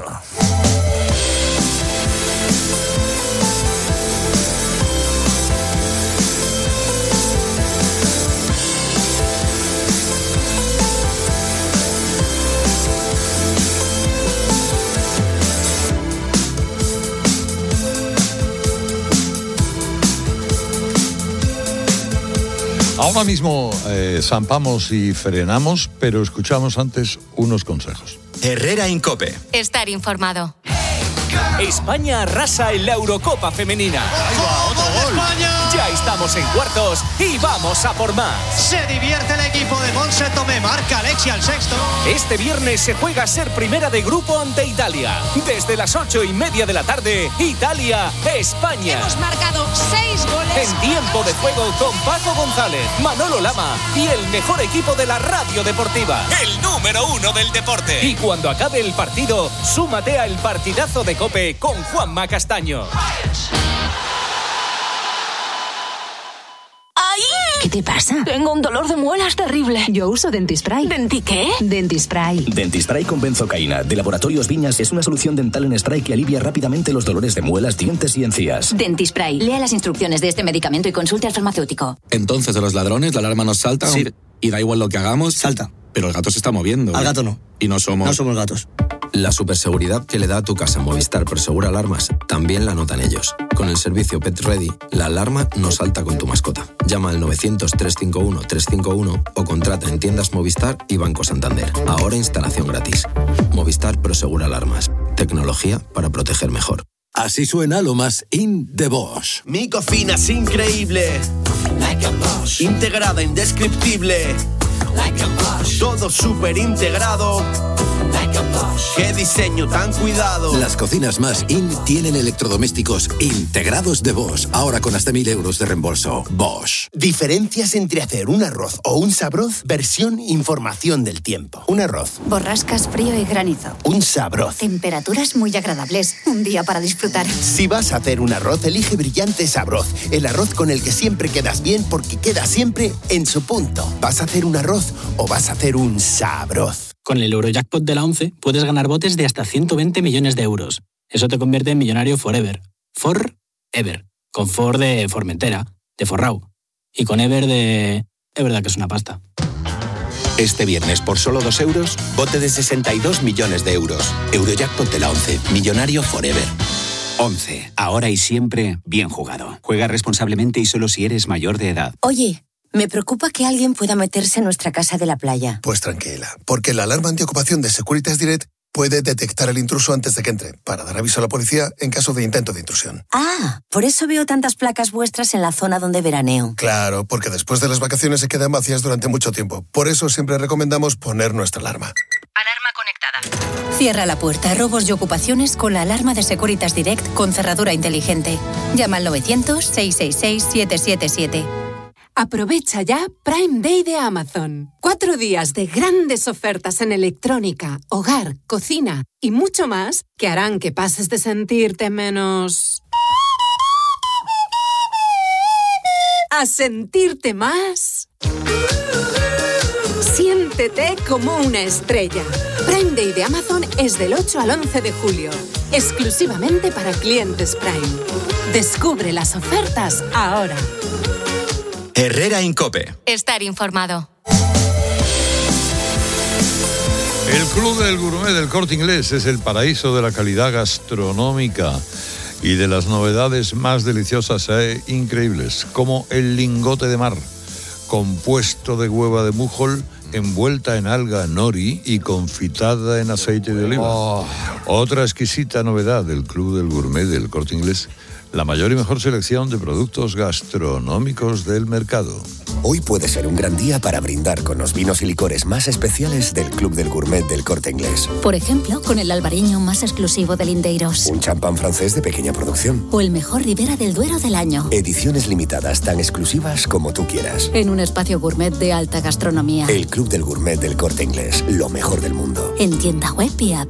Ahora mismo eh, zampamos y frenamos, pero escuchamos antes unos consejos. Herrera Incope. Estar informado. España arrasa en la Eurocopa Femenina. ¡Ahí va, otro gol! España! Ya estamos en cuartos y vamos a por más. Se divierte el equipo de Montse Tomé, marca Alexia al sexto. Este viernes se juega a ser primera de grupo ante Italia. Desde las ocho y media de la tarde, Italia-España. Hemos marcado seis goles. En tiempo de juego con Paco González, Manolo Lama y el mejor equipo de la radio deportiva. El número uno del deporte. Y cuando acabe el partido, súmate al partidazo de COPE con Juanma Castaño. ¡Ay! ¿Qué te pasa? Tengo un dolor de muelas terrible. Yo uso Dentispray. ¿Denti qué? Dentispray. Dentispray con benzocaína de Laboratorios Viñas es una solución dental en spray que alivia rápidamente los dolores de muelas, dientes y encías. Dentispray. Lea las instrucciones de este medicamento y consulte al farmacéutico. Entonces, de los ladrones, la alarma nos salta. Sí. Y da igual lo que hagamos. Salta. Pero el gato se está moviendo. Al gato no. Y no somos... No somos gatos. La superseguridad que le da a tu casa Movistar Prosegura Alarmas también la notan ellos. Con el servicio Pet Ready, la alarma no salta con tu mascota. Llama al novecientos, trescientos cincuenta y uno, trescientos cincuenta y uno o contrata en tiendas Movistar y Banco Santander. Ahora instalación gratis. Movistar Prosegura Alarmas. Tecnología para proteger mejor. Así suena lo más in de Bosch. Mi cocina es increíble. Like a Bosch. Integrada, indescriptible. Like a Bosch. Todo súper integrado. Like a Bosch. Qué diseño tan cuidado. Las cocinas más in tienen electrodomésticos integrados de Bosch. Ahora con hasta mil euros de reembolso. Bosch. Diferencias entre hacer un arroz o un sabroz. Versión información del tiempo. Un arroz. Borrascas, frío y granizo. Un sabroz. Temperaturas muy agradables. Un día para disfrutar. Si vas a hacer un arroz, elige Brillante Sabroz. El arroz con el que siempre quedas bien porque queda siempre en su punto. ¿Vas a hacer un arroz o vas a hacer un sabroz? Con el Eurojackpot de la once puedes ganar botes de hasta ciento veinte millones de euros. Eso te convierte en millonario forever. Forever. Con For de Formentera, de Forrau. Y con Ever de... Es verdad que es una pasta. Este viernes, por solo dos euros, bote de sesenta y dos millones de euros. Eurojackpot de la once. Millonario forever. once. Ahora y siempre, bien jugado. Juega responsablemente y solo si eres mayor de edad. Oye, me preocupa que alguien pueda meterse en nuestra casa de la playa. Pues tranquila, porque la alarma antiocupación de Securitas Direct puede detectar el intruso antes de que entre, para dar aviso a la policía en caso de intento de intrusión. Ah, por eso veo tantas placas vuestras en la zona donde veraneo. Claro, porque después de las vacaciones se quedan vacías durante mucho tiempo. Por eso siempre recomendamos poner nuestra alarma. Alarma conectada. Cierra la puerta a robos y ocupaciones con la alarma de Securitas Direct con cerradura inteligente. Llama al novecientos, seiscientos sesenta y seis, siete siete siete. Aprovecha ya Prime Day de Amazon. Cuatro días de grandes ofertas en electrónica, hogar, cocina y mucho más que harán que pases de sentirte menos... a sentirte más... Siéntete como una estrella. Prime Day de Amazon es del ocho al once de julio. Exclusivamente para clientes Prime. Descubre las ofertas ahora. Herrera Incope. Estar informado. El Club del Gourmet del Corte Inglés es el paraíso de la calidad gastronómica y de las novedades más deliciosas e increíbles, como el lingote de mar, compuesto de hueva de mújol, envuelta en alga nori y confitada en aceite de oliva. Oh. Otra exquisita novedad del Club del Gourmet del Corte Inglés, la mayor y mejor selección de productos gastronómicos del mercado. Hoy puede ser un gran día para brindar con los vinos y licores más especiales del Club del Gourmet del Corte Inglés. Por ejemplo, con el albariño más exclusivo de Lindeiros. Un champán francés de pequeña producción. O el mejor Ribera del Duero del año. Ediciones limitadas tan exclusivas como tú quieras. En un espacio gourmet de alta gastronomía. El Club del Gourmet del Corte Inglés. Lo mejor del mundo. En tienda web y app.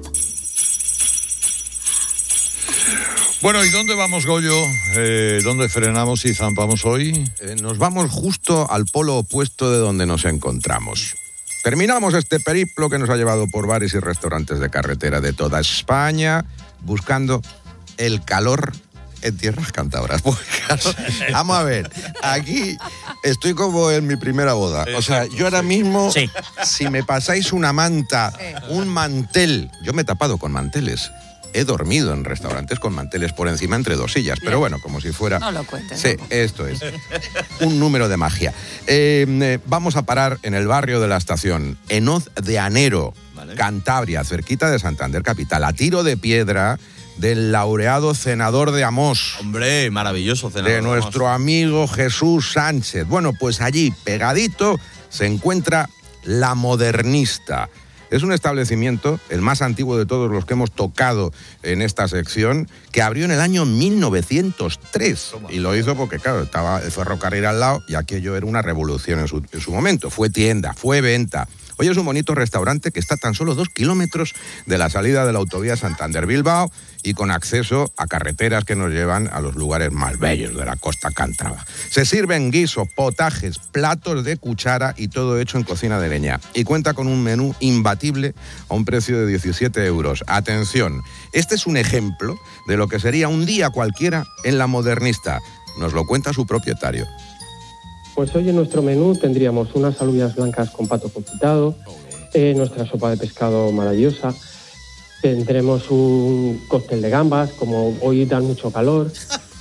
Bueno, ¿y dónde vamos, Goyo? Eh, ¿Dónde frenamos y zampamos hoy? Eh, nos vamos justo al polo opuesto de donde nos encontramos. Terminamos este periplo que nos ha llevado por bares y restaurantes de carretera de toda España, buscando el calor en tierras cántabras. Pues, claro, vamos a ver, aquí estoy como en mi primera boda. O sea, yo ahora mismo, sí. Si me pasáis una manta, un mantel, yo me he tapado con manteles. He dormido en restaurantes con manteles por encima entre dos sillas, pero bueno, como si fuera... No lo cuentes. Sí, no. Esto es un número de magia. Eh, eh, vamos a parar en el barrio de la Estación, en Hoz de Anero, vale. Cantabria, cerquita de Santander capital, a tiro de piedra del laureado cenador de Amós. Hombre, maravilloso cenador de nuestro de amigo Jesús Sánchez. Bueno, pues allí, pegadito, se encuentra La Modernista. Es un establecimiento, el más antiguo de todos los que hemos tocado en esta sección, que abrió en el año mil novecientos tres. Y lo hizo porque, claro, estaba el ferrocarril al lado y aquello era una revolución en su, en su momento. Fue tienda, fue venta. Hoy es un bonito restaurante que está a tan solo dos kilómetros de la salida de la autovía Santander-Bilbao y con acceso a carreteras que nos llevan a los lugares más bellos de la costa cántabra. Se sirven guisos, potajes, platos de cuchara y todo hecho en cocina de leña. Y cuenta con un menú imbatible a un precio de diecisiete euros. Atención, este es un ejemplo de lo que sería un día cualquiera en La Modernista. Nos lo cuenta su propietario. Pues hoy en nuestro menú tendríamos unas alubias blancas con pato confitado, eh, nuestra sopa de pescado maravillosa, tendremos un cóctel de gambas, como hoy dan mucho calor,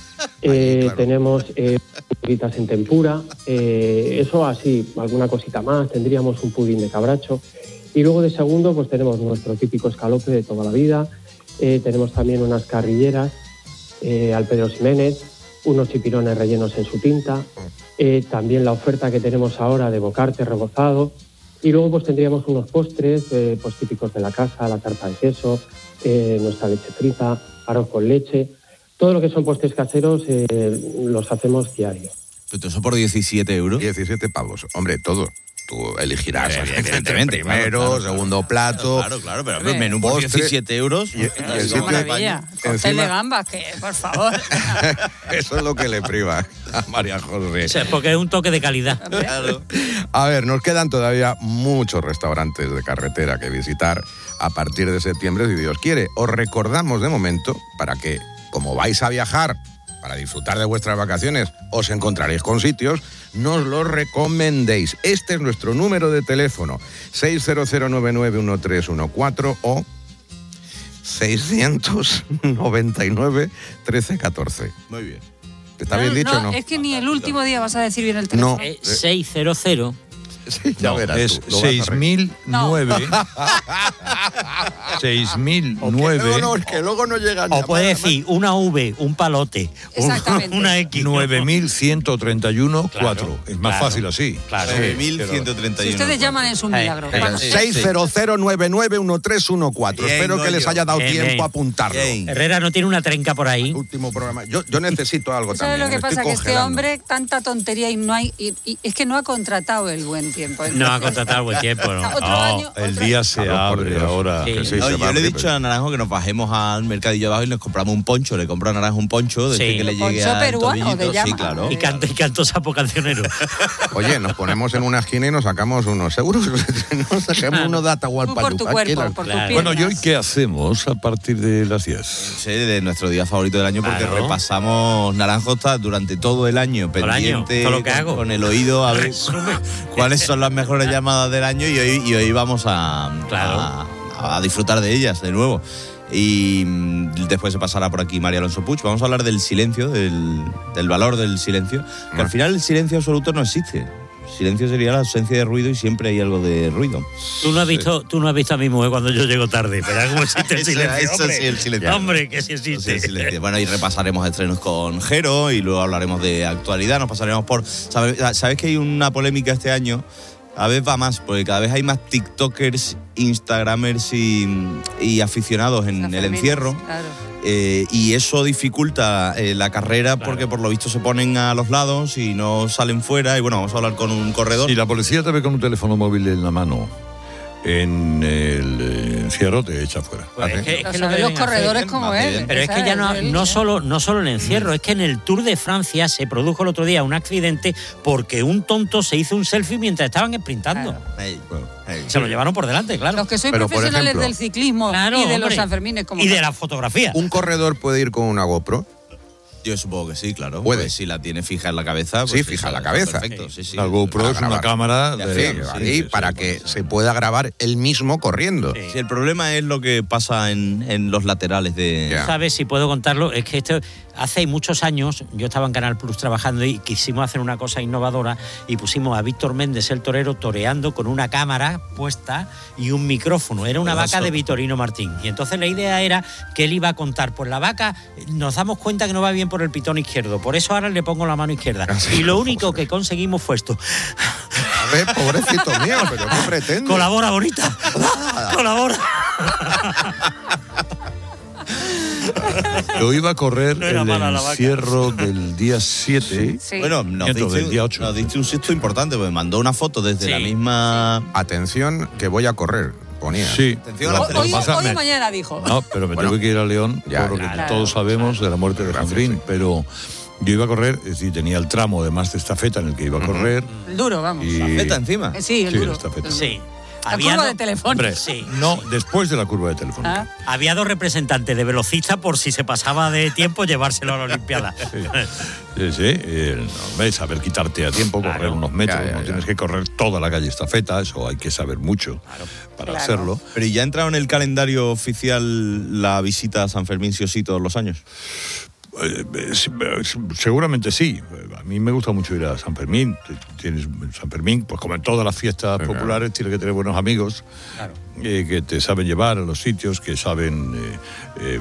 eh, claro. Tenemos eh, en tempura, eh, eso así, alguna cosita más, tendríamos un pudín de cabracho y luego de segundo pues tenemos nuestro típico escalope de toda la vida, eh, tenemos también unas carrilleras eh, al Pedro Ximénez, unos chipirones rellenos en su tinta, eh, también la oferta que tenemos ahora de bocarte rebozado y luego pues tendríamos unos postres eh, pues típicos de la casa, la tarta de queso, eh, nuestra leche frita, arroz con leche, todo lo que son postres caseros eh, los hacemos diario. ¿Pero eso por diecisiete euros? diecisiete pavos, hombre, todo. Tú elegirás, eh, evidentemente, primero, claro, claro, segundo claro, plato. Claro, claro, pero el menú por postre, diecisiete euros. Y, y el sitio, maravilla. Cóctel de gambas, que por favor. Eso es lo que le priva a María José. O sea, porque es un toque de calidad. Claro. A ver, nos quedan todavía muchos restaurantes de carretera que visitar a partir de septiembre, si Dios quiere. Os recordamos de momento para que, como vais a viajar, para disfrutar de vuestras vacaciones, os encontraréis con sitios, nos los recomendéis. Este es nuestro número de teléfono, seis cero cero nueve nueve uno tres uno cuatro o seiscientos noventa y nueve trece catorce. Muy bien. ¿Está no, bien dicho o no? No, es que ni el último día vas a decir bien el teléfono. No. Eh, seiscientos. Sí, ya no, verás es tú, seis mil nueve. No. seis mil nueve. No, no, es que luego no llegan. O puede decir una V, un palote, exactamente. Una X. nueve mil ciento treinta y uno cuatro. Es más claro, fácil así. Claro. nueve mil ciento treinta y uno. Si ustedes llaman es un milagro. Eh, eh, seis cero cero nueve nueve uno tres uno cuatro. Bien, Espero que les haya dado bien, tiempo bien. a apuntarlo. Bien. Herrera no tiene una trenca por ahí. Último programa. Yo, yo necesito algo ¿Sabes también. lo que me pasa? estoy Que este congelando. hombre, tanta tontería y no hay. Y, y es que no ha contratado el buen tiempo. No ha contratado buen tiempo, ¿no? Otro No, año, El otro- día se Claro, por abre Dios. ahora. Sí. Que sí, No, se yo va a le he abrir, dicho a Naranjo que nos bajemos al mercadillo abajo y nos compramos un poncho. Le compro a Naranjo un poncho desde Sí. que le llegue ¿Poncho al peruano tobillito. de llama? Sí, claro. Y canto, y canto sapo cancionero. Oye, nos ponemos en una esquina y nos sacamos unos euros. Nos sacamos unos data Tú por tu cuerpo, por Claro. tu Bueno, ¿y hoy piernas. qué hacemos a partir de las diez? Sí, de nuestro día favorito del año porque Claro. repasamos Naranjo está durante todo el año Todo el año, pendiente todo lo que con, hago. con el oído a ver cuáles son las mejores llamadas del año y hoy, y hoy vamos a, Claro. a, a disfrutar de ellas de nuevo. Y mm, después se pasará por aquí María Alonso Puig. Vamos a hablar del silencio, del, del valor del silencio. Que al final el silencio absoluto no existe. Silencio sería la ausencia de ruido y siempre hay algo de ruido. Tú no has visto, tú no has visto a mi mujer cuando yo llego tarde, pero como existe el silencio. Eso hombre. sí, el silencio. Hombre, que sí existe. Sí, silencio. Bueno, y repasaremos estrenos con Jero y luego hablaremos de actualidad. Nos pasaremos por. ¿Sabes, ¿sabes que hay una polémica este año? A veces va más, porque cada vez hay más TikTokers, Instagramers y, y aficionados en el encierro. Claro. Eh, y eso dificulta eh, la carrera, claro, porque por lo visto se ponen a los lados y no salen fuera. Y bueno, vamos a hablar con un corredor. Si la policía te ve con un teléfono móvil en la mano en el encierro, te echa fuera. Pues es que, es que lo de los corredores hacer, como él. Pero es que ya no, no, solo, no solo el encierro, es que en el Tour de Francia se produjo el otro día un accidente porque un tonto se hizo un selfie mientras estaban sprintando. Claro. Hey, bueno, hey. Se lo llevaron por delante, claro. Los que sois Pero, por profesionales ejemplo, del ciclismo claro, y de hombre, los Sanfermines como y de tal. la fotografía. ¿Un corredor puede ir con una GoPro? Yo supongo que sí, claro. Puede. Pues si la tiene fija en la cabeza. Pues sí, fija en la cabeza. Perfecto, sí, sí. La GoPro es una cámara de, de, sí, sí, ahí sí, para sí, que sí. se pueda grabar él mismo corriendo. Sí. Sí, el problema es lo que pasa en, en los laterales de... Ya. ¿Sabes? Si puedo contarlo, es que esto hace muchos años, yo estaba en Canal Plus trabajando y quisimos hacer una cosa innovadora y pusimos a Víctor Méndez, el torero, toreando con una cámara puesta y un micrófono. Era una Pedazo. vaca de Vitorino Martín. Y entonces la idea era que él iba a contar, pues la vaca, nos damos cuenta que no va bien por el pitón izquierdo, por eso ahora le pongo la mano izquierda. Así y lo como único se ve. que conseguimos fue esto. A ver, pobrecito mío, pero ¿qué pretende? Colabora, bonita. Colabora. Yo iba a correr No era el mala la vaca. encierro del día siete. Sí. Bueno, nos Miento, diste, del día ocho. nos diste un susto importante, porque mandó una foto desde Sí. la misma... Atención, que voy a correr, ponía. Sí. Atención Lo- a la lo Hoy, que pasa- hoy o me- mañana dijo. No, pero me Bueno, tuve que ir a León ya, por lo que claro. todos sabemos de la muerte de Gracias, Jandrín, sí. pero yo iba a correr, es decir, tenía el tramo además de estafeta en el que iba a correr. El duro, vamos. Y... Feta encima. Eh, Sí, el Sí, duro. la estafeta. Sí. La Había curva do- de teléfono. Hombre, Sí. no, después de la curva de Telefónica. Ah. Había dos representantes de velocista por si se pasaba de tiempo llevárselo a la Olimpiada. Sí, sí, eh, no, es saber quitarte a tiempo, Claro. correr unos metros, Ya, ya, no ya. tienes que correr toda la calle estafeta, eso hay que saber mucho para Claro. hacerlo. Pero ¿y ya ha entrado en el calendario oficial la visita a San Fermín sí o sí todos los años? Eh, eh, sí, eh, seguramente sí. A mí me gusta mucho ir a San Fermín. Tienes San Fermín, pues como en todas las fiestas Venga. populares, tienes que tener buenos amigos eh, que te saben llevar a los sitios, que saben eh, eh,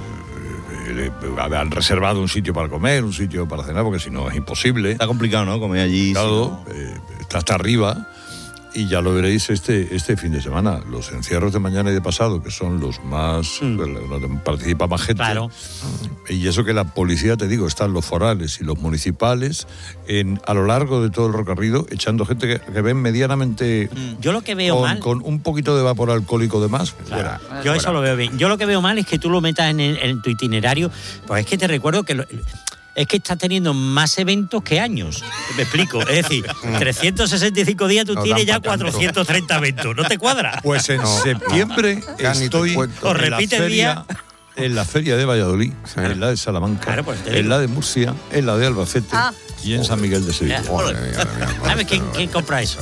eh, eh, han reservado un sitio para comer, un sitio para cenar, porque si no es imposible. Está complicado, ¿no? Comer allí. Claro, si no- eh, está hasta arriba. Y ya lo veréis este, este fin de semana. Los encierros de mañana y de pasado, que son los más... Mm. donde participa más gente. Claro. Y eso que la policía, te digo, están los forales y los municipales en, a lo largo de todo el recorrido, echando gente que, que ven medianamente... Yo lo que veo con, mal... con un poquito de vapor alcohólico de más, fuera. Yo eso lo veo bien. Yo lo que veo mal es que tú lo metas en, el- en tu itinerario. Pues es que te recuerdo que... lo- es que estás teniendo más eventos que años. Me explico. Es decir, trescientos sesenta y cinco días tú No tienes dan ya pa' tanto. cuatrocientos treinta eventos. ¿No te cuadra? Pues en No, septiembre no, ya ni te estoy cuento. Os en la repite el feria... En la feria de Valladolid, Sí. en la de Salamanca, Claro, pues te en digo. la de Murcia, en la de Albacete Ah. y en San Miguel de Sevilla. Ya. Madre mía, madre mía, ¿Sabes quién, quién compra eso?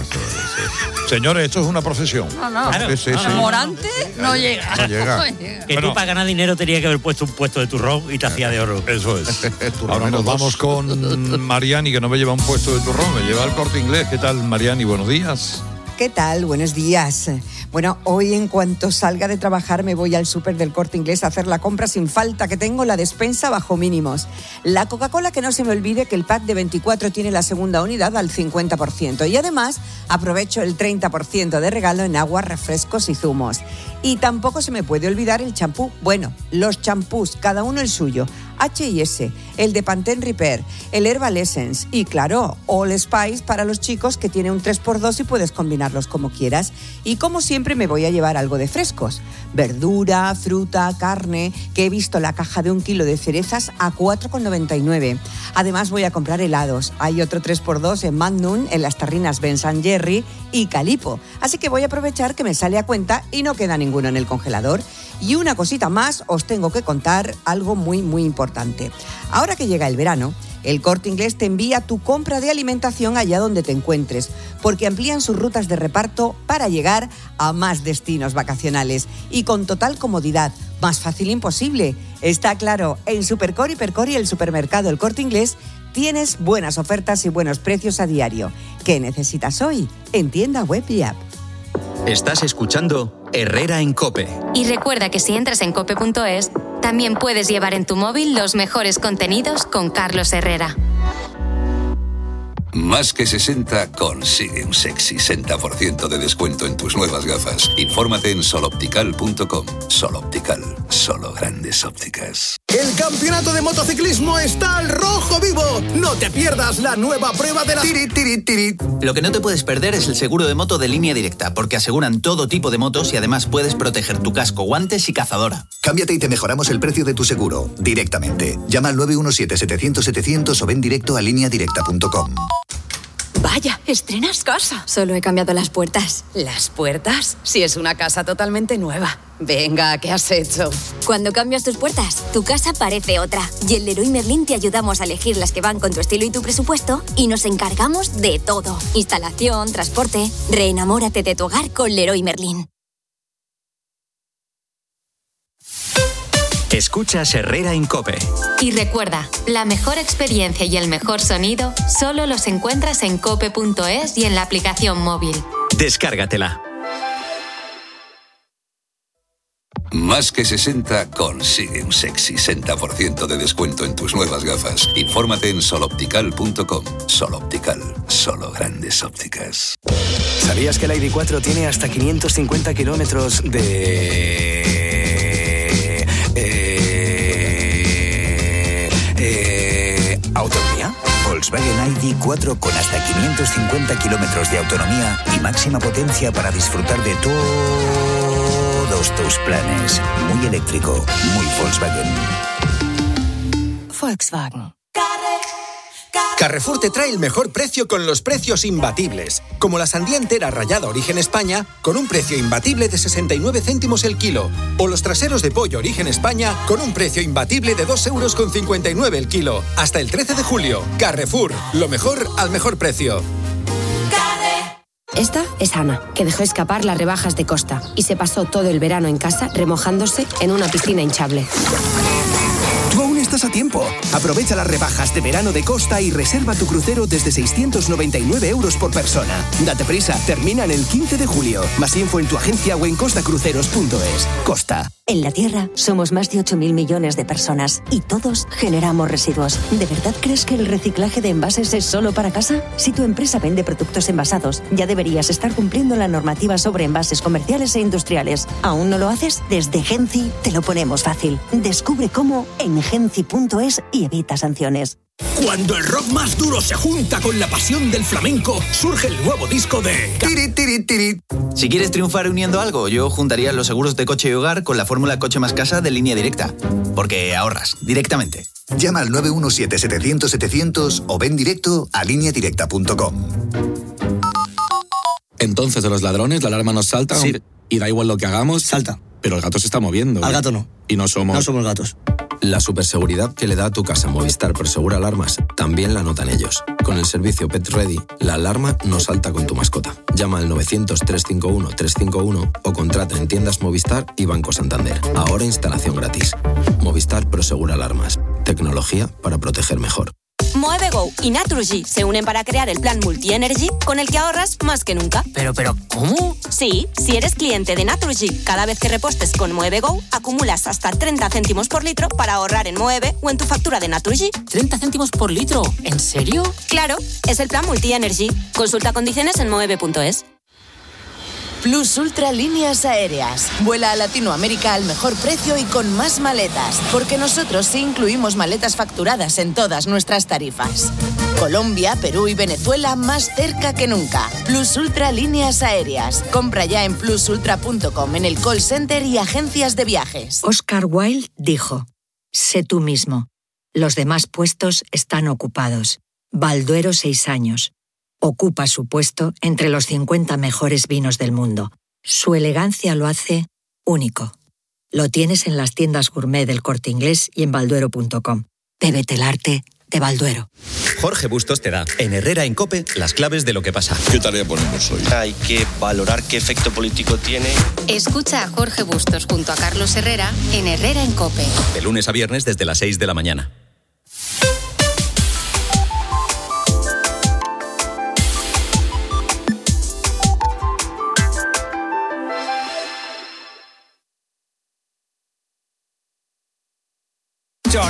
Señores, esto es una profesión. No, no. Claro. Sí, sí, No, sí. no, no, no. Morante no llega. No llega. No llega. Que Bueno. tú para ganar dinero tenías que haber puesto un puesto de turrón y te hacía de oro. Eso es. Turronero Ahora nos dos. vamos con Mariani, que no me lleva un puesto de turrón, me lleva al Corte Inglés. ¿Qué tal, Mariani? Buenos días. ¿Qué tal? Buenos días. Bueno, hoy en cuanto salga de trabajar me voy al súper del Corte Inglés a hacer la compra sin falta, que tengo la despensa bajo mínimos. La Coca-Cola, que no se me olvide que el pack de veinticuatro tiene la segunda unidad al cincuenta por ciento. Y además aprovecho el treinta por ciento de regalo en aguas, refrescos y zumos. Y tampoco se me puede olvidar el champú. Bueno, los champús, cada uno el suyo. H y S, el de Pantene Repair, el Herbal Essence y, claro, All Spice para los chicos, que tiene un tres por dos y puedes combinarlos como quieras. Y como siempre me voy a llevar algo de frescos. Verdura, fruta, carne, que he visto la caja de un kilo de cerezas a cuatro con noventa y nueve. Además voy a comprar helados. Hay otro tres por dos en Magnum, en las tarrinas Ben San Jerry y Calipo. Así que voy a aprovechar que me sale a cuenta y no queda ninguno en el congelador. Y una cosita más, os tengo que contar algo muy, muy importante. Ahora que llega el verano, el Corte Inglés te envía tu compra de alimentación allá donde te encuentres, porque amplían sus rutas de reparto para llegar a más destinos vacacionales y con total comodidad. Más fácil imposible. Está claro, en Supercor, Hipercor y el supermercado El Corte Inglés tienes buenas ofertas y buenos precios a diario. ¿Qué necesitas hoy? En tienda web y app. Estás escuchando Herrera en COPE. Y recuerda que si entras en cope punto es, también puedes llevar en tu móvil los mejores contenidos con Carlos Herrera. Más que sesenta consigue un sexy sesenta por ciento de descuento en tus nuevas gafas. Infórmate en sol optical punto com. Sol Optical, solo grandes ópticas. El campeonato de motociclismo está al rojo vivo. No te pierdas la nueva prueba de la Tiri Tiri Tiri. Lo que no te puedes perder es el seguro de moto de Línea Directa, porque aseguran todo tipo de motos y además puedes proteger tu casco, guantes y cazadora. Cámbiate y te mejoramos el precio de tu seguro directamente. Llama al nueve uno siete, setecientos, setecientos o ven directo a línea directa punto com. Vaya, estrenas casa. Solo he cambiado las puertas. ¿Las puertas? Si es una casa totalmente nueva. Venga, ¿qué has hecho? Cuando cambias tus puertas, tu casa parece otra. Y en Leroy Merlin te ayudamos a elegir las que van con tu estilo y tu presupuesto y nos encargamos de todo. Instalación, transporte. Reenamórate de tu hogar con Leroy Merlin. Escuchas Herrera en COPE. Y recuerda, la mejor experiencia y el mejor sonido solo los encuentras en cope punto es y en la aplicación móvil. Descárgatela. Más que sesenta consigue un sexy sesenta por ciento de descuento en tus nuevas gafas. Infórmate en sol optical punto com. Sol Optical, solo grandes ópticas. ¿Sabías que la I D cuatro tiene hasta quinientos cincuenta kilómetros de... Eh, eh, autonomía? Volkswagen I D cuatro con hasta quinientos cincuenta kilómetros de autonomía y máxima potencia para disfrutar de todos tus planes. Muy eléctrico, muy Volkswagen. Volkswagen. Carrefour te trae el mejor precio con los precios imbatibles. Como la sandía entera rallada Origen España, con un precio imbatible de sesenta y nueve céntimos el kilo. O los traseros de pollo Origen España, con un precio imbatible de dos euros con cincuenta y nueve el kilo. Hasta el trece de julio. Carrefour, lo mejor al mejor precio. Esta es Ana, que dejó escapar las rebajas de Costa y se pasó todo el verano en casa remojándose en una piscina hinchable. Tú aún estás a tiempo. Aprovecha las rebajas de verano de Costa y reserva tu crucero desde seiscientos noventa y nueve euros por persona. Date prisa, terminan el quince de julio. Más info en tu agencia o en costa cruceros punto es. Costa. En la Tierra somos más de ocho mil millones de personas y todos generamos residuos. ¿De verdad crees que el reciclaje de envases es solo para casa? Si tu empresa vende productos envasados, ya deberías estar cumpliendo la normativa sobre envases comerciales e industriales. ¿Aún no lo haces? Desde Genci te lo ponemos fácil. Descubre cómo en genci punto es y evita sanciones. Cuando el rock más duro se junta con la pasión del flamenco, surge el nuevo disco de... Tiri, tiri, tiri. Si quieres triunfar uniendo algo, yo juntaría los seguros de coche y hogar con la fórmula Coche más Casa de Línea Directa. Porque ahorras directamente. Llama al nueve uno siete, setecientos, setecientos o ven directo a línea directa punto com. Entonces, de los ladrones, la alarma nos salta. Sí. Aunque, y da igual lo que hagamos. Salta. Pero el gato se está moviendo. Al gato no. Y no somos... No somos gatos. La superseguridad que le da a tu casa Movistar Prosegura Alarmas también la notan ellos. Con el servicio Pet Ready, la alarma no salta con tu mascota. Llama al novecientos, trescientos cincuenta y uno, trescientos cincuenta y uno o contrata en tiendas Movistar y Banco Santander. Ahora instalación gratis. Movistar Prosegura Alarmas. Tecnología para proteger mejor. Moevego y Naturgy se unen para crear el plan Multi-Energy con el que ahorras más que nunca. Pero, pero, ¿cómo? Sí, si eres cliente de Naturgy, cada vez que repostes con Moevego, acumulas hasta treinta céntimos por litro para ahorrar en Moeve o en tu factura de Naturgy. ¿treinta céntimos por litro? ¿En serio? Claro, es el plan Multi-Energy. Consulta condiciones en moeve punto es. Plus Ultra Líneas Aéreas. Vuela a Latinoamérica al mejor precio y con más maletas, porque nosotros sí incluimos maletas facturadas en todas nuestras tarifas. Colombia, Perú y Venezuela más cerca que nunca. Plus Ultra Líneas Aéreas. Compra ya en plus ultra punto com en el call center y agencias de viajes. Oscar Wilde dijo: sé tú mismo. Los demás puestos están ocupados. Balduero seis años. Ocupa su puesto entre los cincuenta mejores vinos del mundo. Su elegancia lo hace único. Lo tienes en las tiendas gourmet del Corte Inglés y en balduero punto com. Bébete el arte de Balduero. Jorge Bustos te da, en Herrera en COPE, las claves de lo que pasa. ¿Qué tarea ponemos hoy? Hay que valorar qué efecto político tiene. Escucha a Jorge Bustos junto a Carlos Herrera en Herrera en COPE. De lunes a viernes desde las seis de la mañana.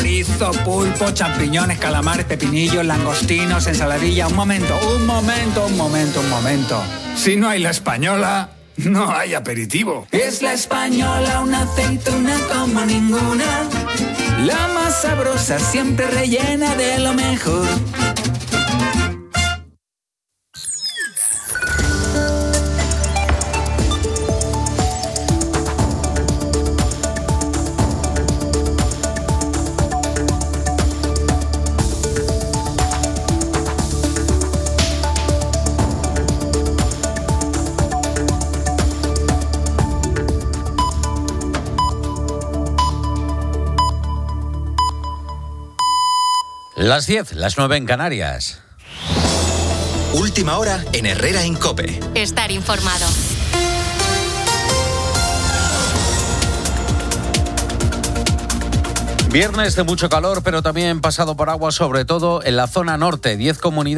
chorizo, pulpo, champiñones, calamares, pepinillos, langostinos, ensaladilla. Un momento, un momento, un momento, un momento. Si no hay La Española, no hay aperitivo. Es La Española, una aceituna como ninguna. La más sabrosa, siempre rellena de lo mejor. Las diez, las nueve en Canarias. Última hora en Herrera en COPE. Estar informado. Viernes de mucho calor, pero también pasado por agua, sobre todo en la zona norte. Diez comunidades